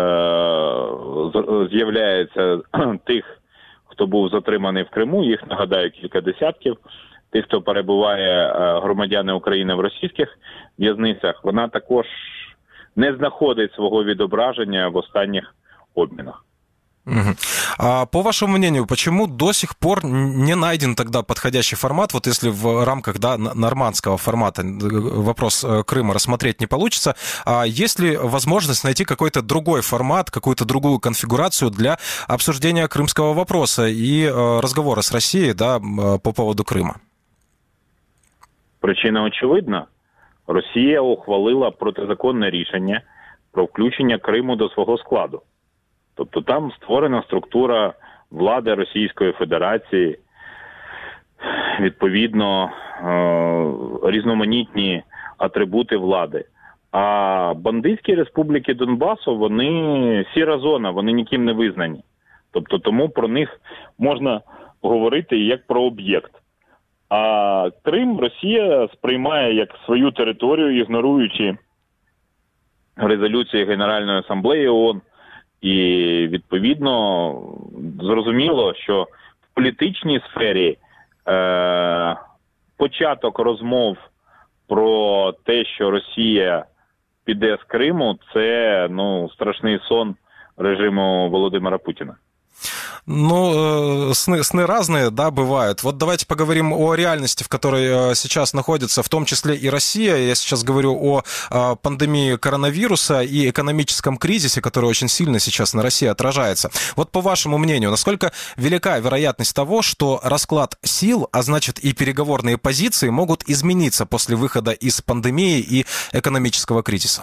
з'являється тих, хто був затриманий в Криму, їх, нагадаю, кілька десятків, тих, хто перебуває е, громадяни України в російських в'язницях, вона також не знаходить свого відображення в останніх обмінах. Угу. А по вашему мнению, почему до сих пор не найден тогда подходящий формат, вот если в рамках, да, нормандского формата вопрос Крыма рассмотреть не получится, а есть ли возможность найти какой-то другой формат, какую-то другую конфигурацию для обсуждения крымского вопроса и разговора с Россией, да, по поводу Крыма? Причина очевидна. Росія ухвалила протизаконне рішення про включення Криму до свого складу. Тобто там створена структура влади Російської Федерації, відповідно, різноманітні атрибути влади. А бандитські республіки Донбасу, вони сіра зона, вони ніким не визнані. Тобто тому про них можна говорити як про об'єкт. А Крим Росія сприймає як свою територію, ігноруючи резолюції Генеральної асамблеї ООН. І, відповідно, зрозуміло, що в політичній сфері е, початок розмов про те, що Росія піде з Криму, це, ну, страшний сон режиму Володимира Путіна. Ну, сны, сны разные, да, бывают. Вот давайте поговорим о реальности, в которой сейчас находится, в том числе и Россия. Я сейчас говорю о пандемии коронавируса и экономическом кризисе, который очень сильно сейчас на России отражается. Вот по вашему мнению, насколько велика вероятность того, что расклад сил, а значит и переговорные позиции, могут измениться после выхода из пандемии и экономического кризиса?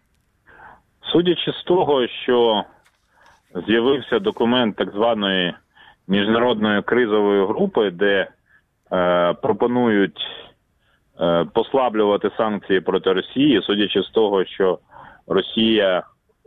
Судячи з того, що з'явився документ так званої міжнародної кризової групи, де е, пропонують е, послаблювати санкції проти Росії, судячи з того, що Росія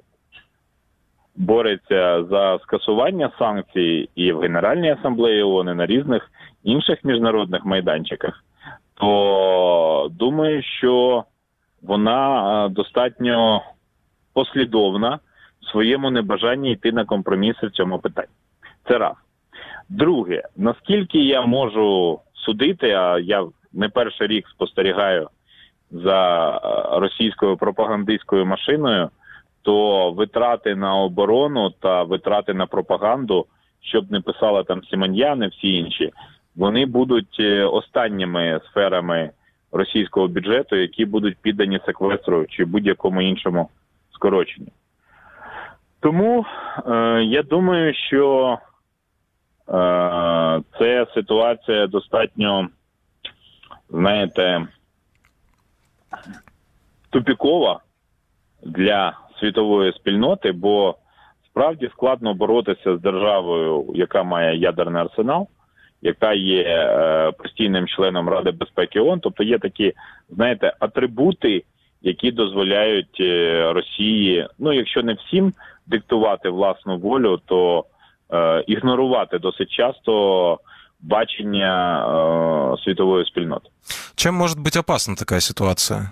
бореться за скасування санкцій і в Генеральній асамблеї ООН, і на різних інших міжнародних майданчиках, то думаю, що вона достатньо послідовна в своєму небажанні йти на компроміси в цьому питанні. Це раз. Друге, наскільки я можу судити, а я не перший рік спостерігаю за російською пропагандистською машиною, то витрати на оборону та витрати на пропаганду щоб не писала там Сімоньян і всі інші, вони будуть останніми сферами російського бюджету, які будуть піддані секвестру чи будь-якому іншому скороченню. Тому е, я думаю, що е, це ситуація достатньо, знаєте, тупікова для світової спільноти, бо справді складно боротися з державою, яка має ядерний арсенал, яка є е, постійним членом Ради безпеки ООН. Тобто є такі, знаєте, атрибути, які дозволяють е, Росії, ну, якщо не всім диктувати власну волю, то е, ігнорувати досить часто бачення е, світової спільноти. Чем может быть опасна така ситуація?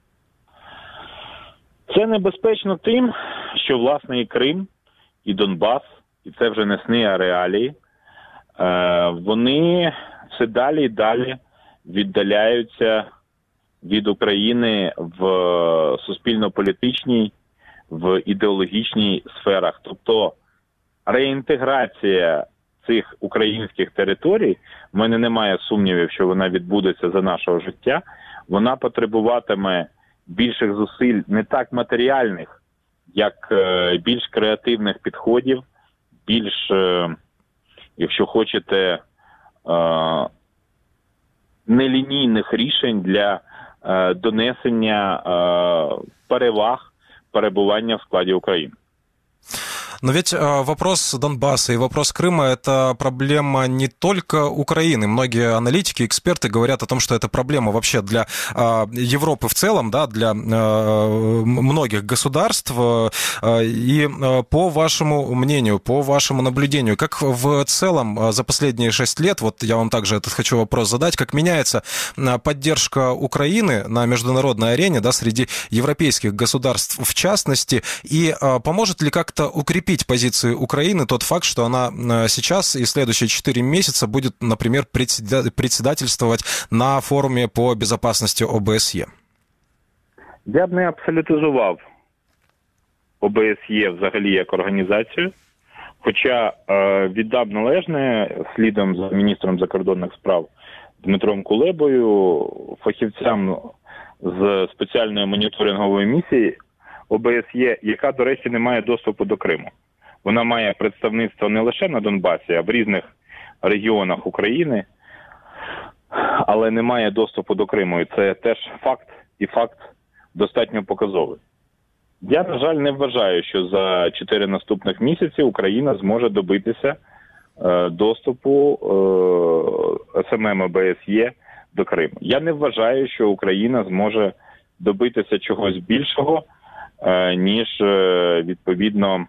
Це небезпечно тим, що, власне, і Крим, і Донбас, і це вже не сни, а реалії, вони все далі і далі віддаляються від України в суспільно-політичній, в ідеологічній сферах. Тобто реінтеграція цих українських територій, в мене немає сумнівів, що вона відбудеться за нашого життя, вона потребуватиме більших зусиль, не так матеріальних, як більш креативних підходів, більш, якщо хочете, нелінійних рішень для донесення переваг перебування в складі України. Но ведь э, вопрос Донбасса и вопрос Крыма – это проблема не только Украины. Многие аналитики, эксперты говорят о том, что это проблема вообще для э, Европы в целом, да, для э, многих государств. Э, и э, по вашему мнению, по вашему наблюдению, как в целом э, за последние шесть лет, вот я вам также этот хочу вопрос задать, как меняется э, поддержка Украины на международной арене, да, среди европейских государств в частности, и э, поможет ли как-то укрепить позиции Украины тот факт, что она сейчас и следующие четыре месяца будет, например, председательствовать на форуме по безопасности О Б С Е? Я б не абсолютизував О Б С Є взагалі як організацію, хоча е, віддав належне слідом за міністром закордонних справ Дмитром Кулебою, фахівцям з спеціальної моніторингової місії О Б С Є, яка, до речі, не має доступу до Криму. Вона має представництво не лише на Донбасі, а в різних регіонах України, але не має доступу до Криму. І це теж факт, і факт достатньо показовий. Я, на жаль, не вважаю, що за чотири наступних місяці Україна зможе добитися е, доступу е, С М М О Б С Є до Криму. Я не вважаю, що Україна зможе добитися чогось більшого, е, ніж, е, відповідно,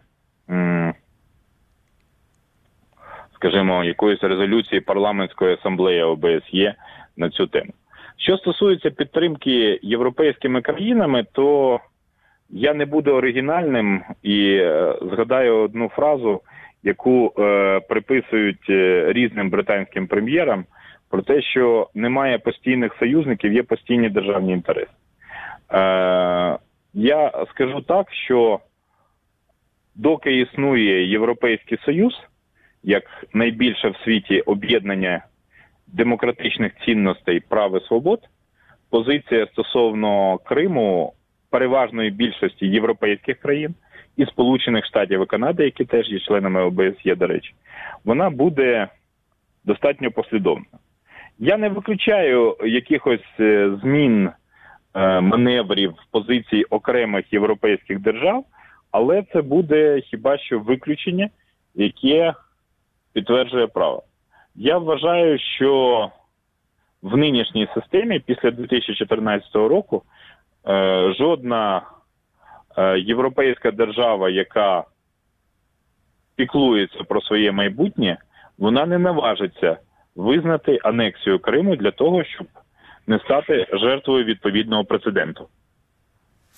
скажімо, якоїсь резолюції парламентської асамблеї О Б С Є на цю тему. Що стосується підтримки європейськими країнами, то я не буду оригінальним і е, згадаю одну фразу, яку е, приписують різним британським прем'єрам, про те, що немає постійних союзників, є постійні державні інтереси. Е, я скажу так, що доки існує Європейський Союз, як найбільше в світі об'єднання демократичних цінностей, прав і свобод, позиція стосовно Криму переважної більшості європейських країн і Сполучених Штатів і Канади, які теж є членами О Б С Є, до речі, вона буде достатньо послідовна. Я не виключаю якихось змін, маневрів позицій окремих європейських держав, але це буде хіба що виключення, яке підтверджує право. Я вважаю, що в нинішній системі після дві тисячі чотирнадцятого року е, жодна е, європейська держава, яка піклується про своє майбутнє, вона не наважиться визнати анексію Криму для того, щоб не стати жертвою відповідного прецеденту.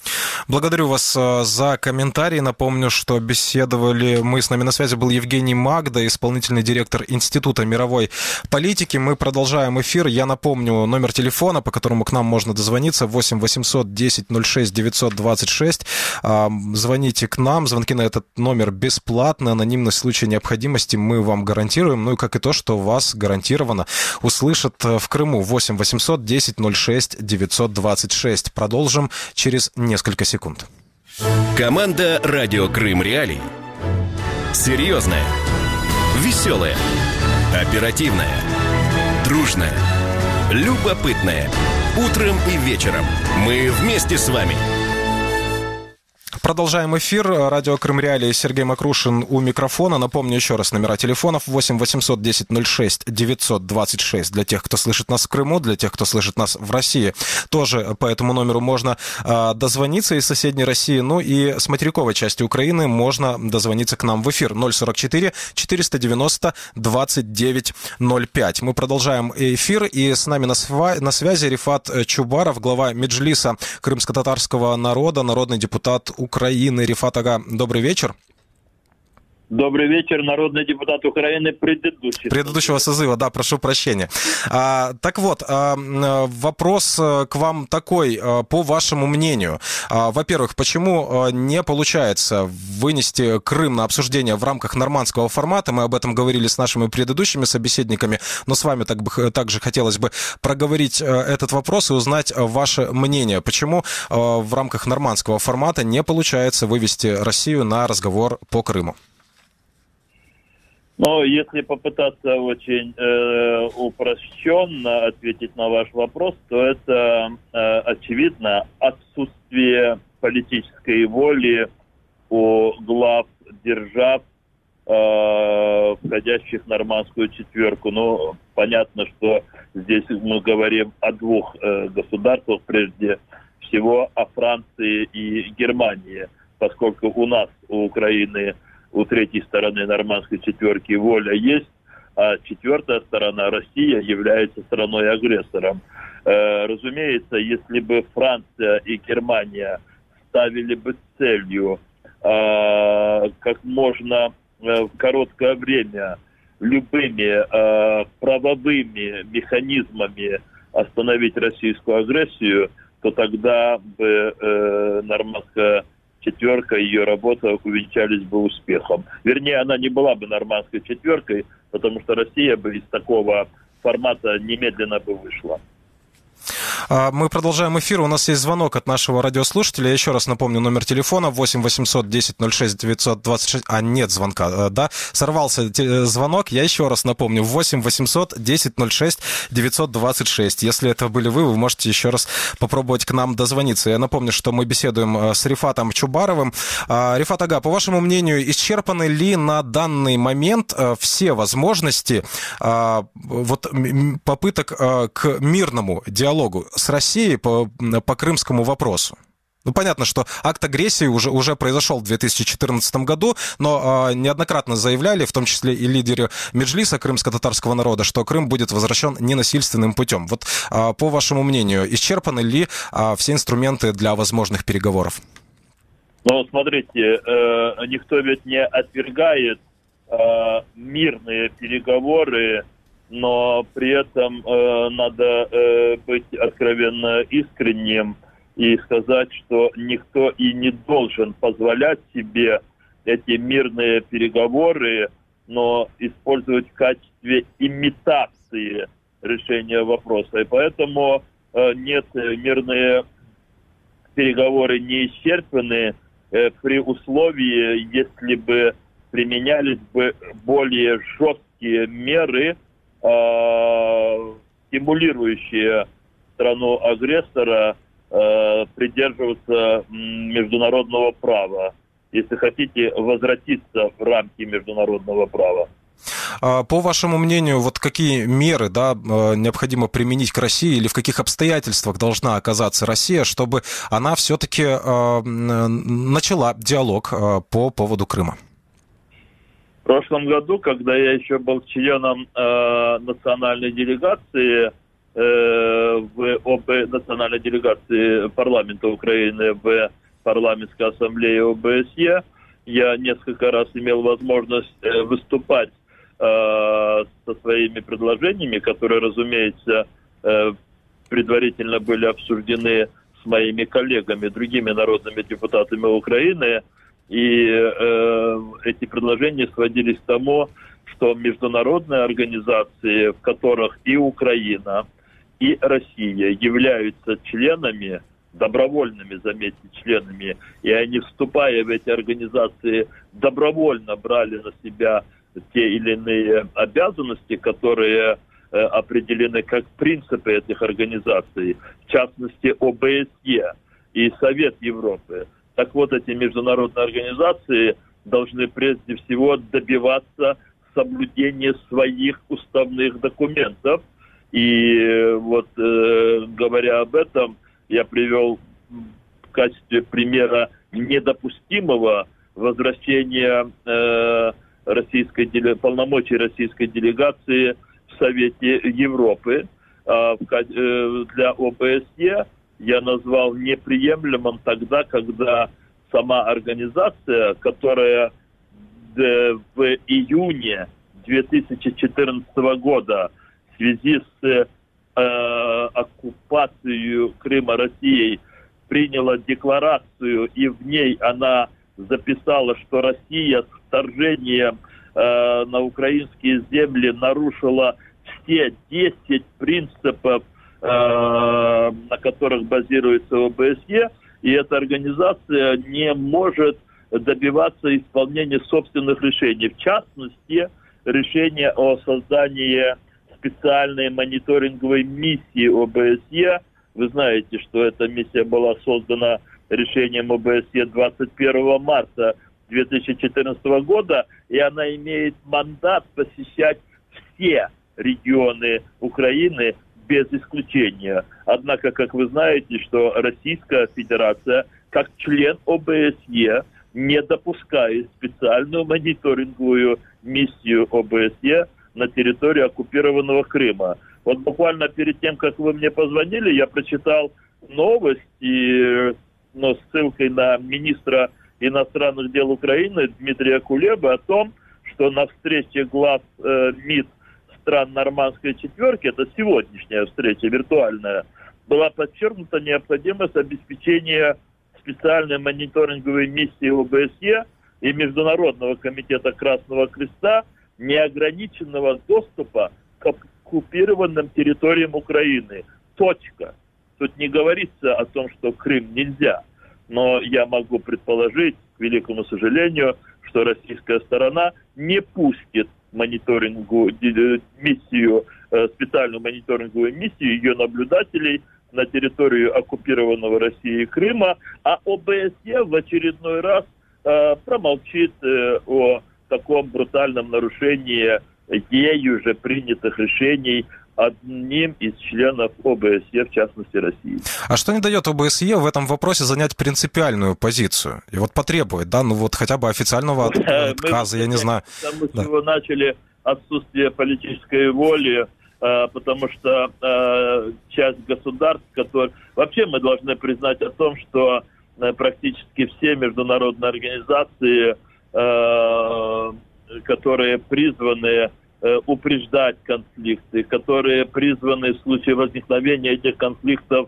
Благодарю вас за комментарий. Напомню, что беседовали мы, с нами на связи был Евгений Магда, исполнительный директор Института мировой политики. Мы продолжаем эфир. Я напомню номер телефона, по которому к нам можно дозвониться, восемь восемьсот десять ноль шесть девятьсот двадцать шесть. Звоните к нам. Звонки на этот номер бесплатны. Анонимность в случае необходимости мы вам гарантируем. Ну и как и то, что вас гарантированно услышат в Крыму. восемь восемьсот десять ноль шесть девятьсот двадцать шесть. Продолжим через несколько секунд. Команда «Радио Крым Реалии». Серьезная, веселая, оперативная, дружная, любопытная. Утром и вечером мы вместе с вами. Продолжаем эфир. Радио Крым Реалии. Сергей Макрушин у микрофона. Напомню еще раз номера телефонов. восемь восемьсот десять ноль шесть девятьсот двадцать шесть для тех, кто слышит нас в Крыму, для тех, кто слышит нас в России. Тоже по этому номеру можно э, дозвониться из соседней России. Ну и с материковой части Украины можно дозвониться к нам в эфир. ноль сорок четыре четыреста девяносто двадцать девять ноль пять. Мы продолжаем эфир. И с нами на, сва- на связи Рифат Чубаров, глава Меджлиса крымско-татарского народа, народный депутат Украины. Рифат ага, добрый вечер. Добрый вечер, народный депутат Украины предыдущего. Предыдущего созыва, да, прошу прощения. А, так вот, а, вопрос к вам такой, а, по вашему мнению. А, во-первых, почему не получается вынести Крым на обсуждение в рамках нормандского формата? Мы об этом говорили с нашими предыдущими собеседниками, но с вами так бы, также хотелось бы проговорить этот вопрос и узнать ваше мнение. Почему в рамках нормандского формата не получается вывести Россию на разговор по Крыму? Но если попытаться очень э, упрощенно ответить на ваш вопрос, то это э, очевидно отсутствие политической воли у глав держав, э, входящих в нормандскую четверку. Ну, понятно, что здесь мы говорим о двух э, государствах, прежде всего о Франции и Германии, поскольку у нас, у Украины, у третьей стороны нормандской четверки воля есть, а четвертая сторона, Россия, является страной-агрессором. Э, разумеется, если бы Франция и Германия ставили бы целью э, как можно э, в короткое время любыми э, правовыми механизмами остановить российскую агрессию, то тогда бы э, нормандская четверка и ее работа увенчались бы успехом. Вернее, она не была бы нормандской четверкой, потому что Россия бы из такого формата немедленно бы вышла. Мы продолжаем эфир. У нас есть звонок от нашего радиослушателя. Я еще раз напомню номер телефона восемь восемьсот десять ноль шесть девятьсот двадцать шесть. А, нет звонка, да? Сорвался звонок. Я еще раз напомню. восемь восемьсот десять ноль шесть девятьсот двадцать шесть. Если это были вы, вы можете еще раз попробовать к нам дозвониться. Я напомню, что мы беседуем с Рифатом Чубаровым. Рифат ага, по вашему мнению, исчерпаны ли на данный момент все возможности вот, попыток к мирному диалогу с Россией по, по крымскому вопросу? Ну, понятно, что акт агрессии уже, уже произошел в две тысячи четырнадцатом году, но э, неоднократно заявляли, в том числе и лидеры Меджлиса крымско-татарского народа, что Крым будет возвращен ненасильственным путем. Вот э, по вашему мнению, исчерпаны ли э, все инструменты для возможных переговоров? Ну, смотрите, э, никто ведь не отвергает э, мирные переговоры, но при этом э, надо э, быть откровенно искренним и сказать, что никто и не должен позволять себе эти мирные переговоры, но использовать в качестве имитации решения вопроса. И поэтому э, нет, мирные переговоры не исчерпаны э, при условии, если бы применялись бы более жесткие меры, стимулирующие страну-агрессора э, придерживаться международного права, если хотите, возвратиться в рамки международного права. По вашему мнению, вот какие меры, да, необходимо применить к России или в каких обстоятельствах должна оказаться Россия, чтобы она все-таки э, начала диалог э, по поводу Крыма? В прошлом году, когда я еще был членом э, национальной делегации, э, в ОБ, национальной делегации парламента Украины в парламентской ассамблеи ОБСЕ. Я несколько раз имел возможность э, выступать э, со своими предложениями, которые, разумеется, э, предварительно были обсуждены с моими коллегами, другими народными депутатами Украины. И э, эти предложения сводились к тому, что международные организации, в которых и Украина, и Россия являются членами, добровольными, заметьте, членами, и они, вступая в эти организации, добровольно брали на себя те или иные обязанности, которые э, определены как принципы этих организаций, в частности ОБСЕ и Совет Европы. Так вот, эти международные организации должны прежде всего добиваться соблюдения своих уставных документов. И вот, э, говоря об этом, я привел в качестве примера недопустимого возвращения э, российской, полномочий российской делегации в Совете Европы. А в, э, для ОБСЕ я назвал неприемлемым тогда, когда сама организация, которая в июне две тысячи четырнадцатого года в связи с э, оккупацией Крыма Россией приняла декларацию, и в ней она записала, что Россия с вторжением э, на украинские земли нарушила все десять принципов, э, на которых базируется ОБСЕ, и эта организация не может добиваться исполнения собственных решений. В частности, решение о создании специальной мониторинговой миссии ОБСЕ. Вы знаете, что эта миссия была создана решением ОБСЕ двадцать первого марта две тысячи четырнадцатого года, и она имеет мандат посещать все регионы Украины без исключения. Однако, как вы знаете, что Российская Федерация, как член ОБСЕ, не допускает специальную мониторинговую миссию ОБСЕ на территории оккупированного Крыма. Вот буквально перед тем, как вы мне позвонили, я прочитал новость, и, ну, с ссылкой на министра иностранных дел Украины Дмитрия Кулебы о том, что на встрече глав э, МИД стран Нормандской четверки, это сегодняшняя встреча виртуальная, была подчеркнута необходимость обеспечения специальной мониторинговой миссии ОБСЕ и Международного комитета Красного Креста неограниченного доступа к оккупированным территориям Украины. Точка. Тут не говорится о том, что Крым нельзя. Но я могу предположить, к великому сожалению, что российская сторона не пустит мониторингу, миссию, специальную мониторинговую миссию ее наблюдателей на территорию оккупированного Россией Крыма, а ОБСЕ в очередной раз э, промолчит э, о таком брутальном нарушении ею же принятых решений одним из членов ОБСЕ, в частности России. А что не дает ОБСЕ в этом вопросе занять принципиальную позицию? И вот потребовать, да, ну вот хотя бы официального от, отказа, я не знаю. Мы с чего начали отсутствие политической воли, потому что э, часть государств, которые... Вообще мы должны признать о том, что э, практически все международные организации, э, которые призваны э, упреждать конфликты, которые призваны в случае возникновения этих конфликтов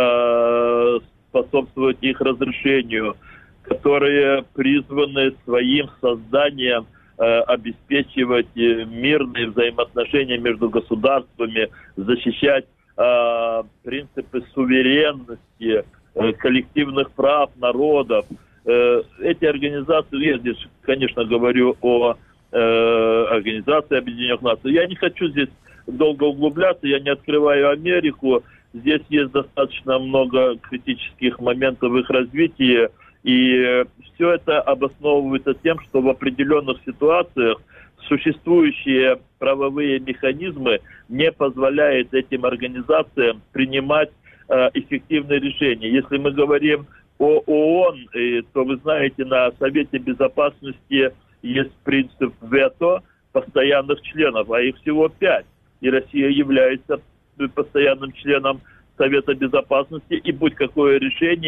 э, способствовать их разрешению, которые призваны своим созданием обеспечивать мирные взаимоотношения между государствами, защищать э, принципы суверенности, э, коллективных прав народов. Э, эти организации, я здесь, конечно, говорю о э, Организации Объединенных Наций. Я не хочу здесь долго углубляться, я не открываю Америку. Здесь есть достаточно много критических моментов в их развитии. И все это обосновывается тем, что в определенных ситуациях существующие правовые механизмы не позволяют этим организациям принимать э, эффективные решения. Если мы говорим о ООН, э, то вы знаете, на Совете Безопасности есть принцип вето постоянных членов, а их всего пять. И Россия является постоянным членом Совета Безопасности, и будь какое решение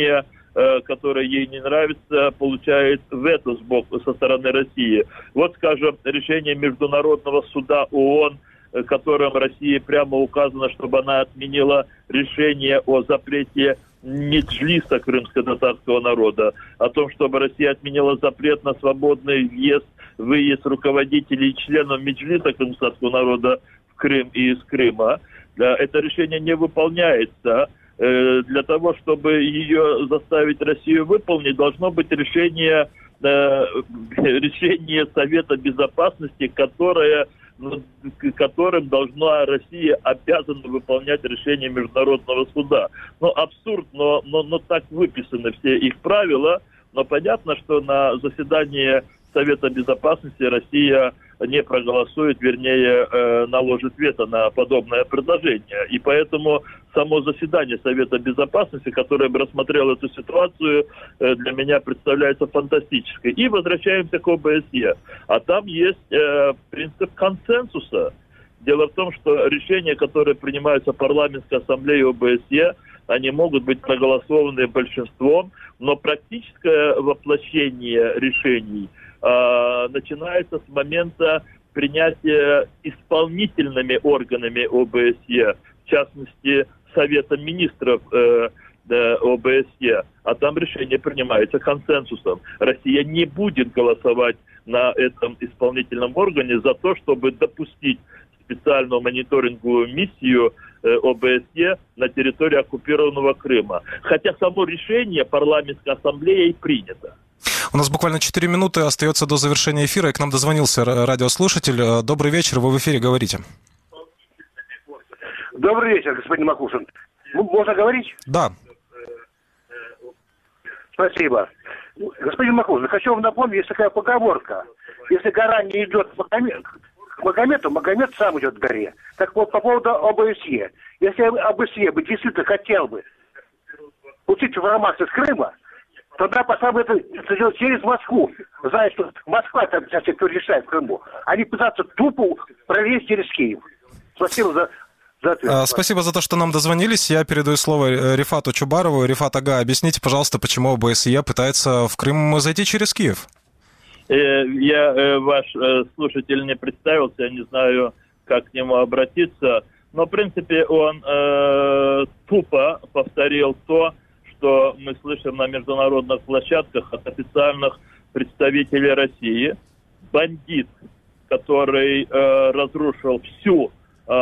которая ей не нравится, получает вето сбоку со стороны России. Вот, скажем, решение Международного суда ООН, которым России прямо указано, чтобы она отменила решение о запрете меджлиса крымско-татарского народа, о том, чтобы Россия отменила запрет на свободный въезд, выезд руководителей и членов меджлиса крымско-татарского народа в Крым и из Крыма. Это решение не выполняется. Для того, чтобы ее заставить Россию выполнить, должно быть решение, решение Совета Безопасности, которое которым должна Россия обязана выполнять решение Международного суда. Ну, абсурд, но, но, но так выписаны все их правила, но понятно, что на заседании Совета Безопасности Россия не проголосует, вернее, э, наложит вето на подобное предложение. И поэтому само заседание Совета Безопасности, которое бы рассмотрело эту ситуацию, э, для меня представляется фантастической. И возвращаемся к ОБСЕ. А там есть э, принцип консенсуса. Дело в том, что решения, которые принимаются парламентской ассамблеей ОБСЕ, они могут быть проголосованы большинством, но практическое воплощение решений э, начинается с момента принятия исполнительными органами ОБСЕ, в частности, Советом министров э, э, ОБСЕ, а там решение принимается консенсусом. Россия не будет голосовать на этом исполнительном органе за то, чтобы допустить специальную мониторинговую миссию э, ОБСЕ на территории оккупированного Крыма. Хотя само решение парламентской ассамблеей принято. У нас буквально четыре минуты остается до завершения эфира, и к нам дозвонился радиослушатель. Добрый вечер, вы в эфире, говорите. Добрый вечер, господин Макушин. Можно говорить? Да. Спасибо. Господин Макушин, хочу вам напомнить, есть такая поговорка. Если гора не идет к Магомету, Магомед сам идет к горе. Так вот, по поводу ОБСЕ. Если ОБСЕ бы действительно хотел бы получить информацию с Крыма, тогда пора бы это, это делать через Москву. Зная, что Москва там сейчас все решает в Крыму. Они пытаются тупо проверить через Киев. Спасибо за... за ответ. Спасибо за то, что нам дозвонились. Я передаю слово Рифату Чубарову. Рифат ага, объясните, пожалуйста, почему ОБСЕ пытается в Крым зайти через Киев? Я, ваш слушатель не представился, я не знаю, как к нему обратиться, но, в принципе, он э, тупо повторил то, что мы слышим на международных площадках от официальных представителей России. Бандит, который э, разрушил всю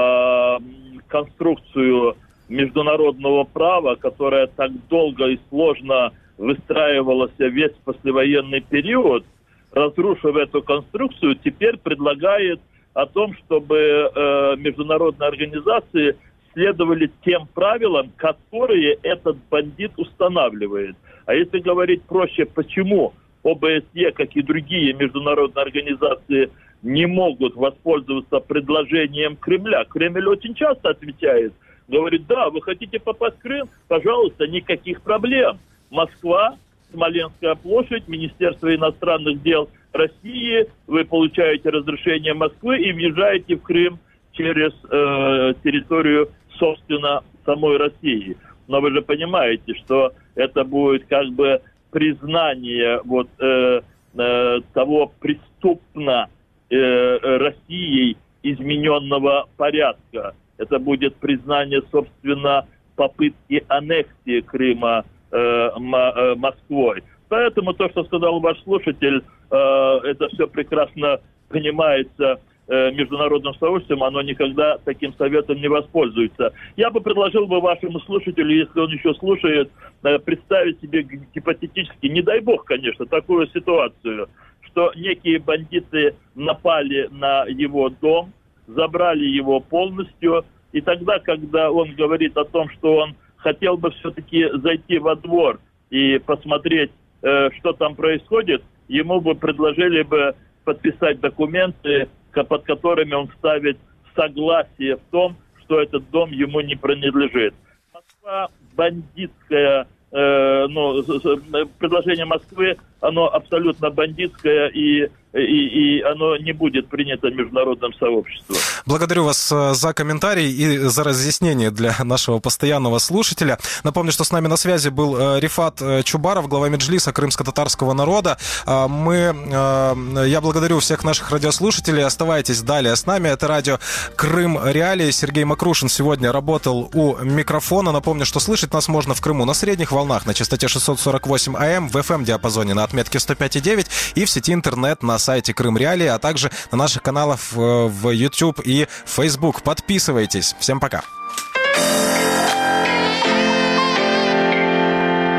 э, конструкцию международного права, которая так долго и сложно выстраивалась весь послевоенный период, разрушив эту конструкцию, теперь предлагает о том, чтобы э, международные организации следовали тем правилам, которые этот бандит устанавливает. А если говорить проще, почему ОБСЕ, как и другие международные организации, не могут воспользоваться предложением Кремля? Кремль очень часто отвечает, говорит, да, вы хотите попасть в Крым? Пожалуйста, никаких проблем. Москва, Смоленская площадь, Министерство иностранных дел России, вы получаете разрешение Москвы и въезжаете в Крым через э, территорию, собственно, самой России. Но вы же понимаете, что это будет как бы признание вот э, э, того преступно э, Россией измененного порядка. Это будет признание, собственно, попытки аннексии Крыма э, э, Москвой. Поэтому то, что сказал ваш слушатель, э, это все прекрасно понимается э, международным сообществом, оно никогда таким советом не воспользуется. Я бы предложил бы вашему слушателю, если он еще слушает, э, представить себе гипотетически, не дай бог, конечно, такую ситуацию, что некие бандиты напали на его дом, забрали его полностью, и тогда, когда он говорит о том, что он хотел бы все-таки зайти во двор и посмотреть, э, что там происходит, ему бы предложили бы подписать документы, под которыми он ставит согласие в том, что этот дом ему не принадлежит. Москва бандитская, э, ну, предложение Москвы оно абсолютно бандитское и И, и оно не будет принято международным сообществом. Благодарю вас за комментарий и за разъяснение для нашего постоянного слушателя. Напомню, что с нами на связи был Рифат Чубаров, глава Меджлиса крымско-татарского народа. Мы, я благодарю всех наших радиослушателей. Оставайтесь далее с нами. Это радио Крым Реалии. Сергей Макрушин сегодня работал у микрофона. Напомню, что слышать нас можно в Крыму на средних волнах на частоте шестьсот сорок восемь АМ, в эф эм-диапазоне на отметке сто пять и девять и в сети интернет на сайте Крым Реалии, а также на наших каналах в YouTube и Facebook. Подписывайтесь. Всем пока.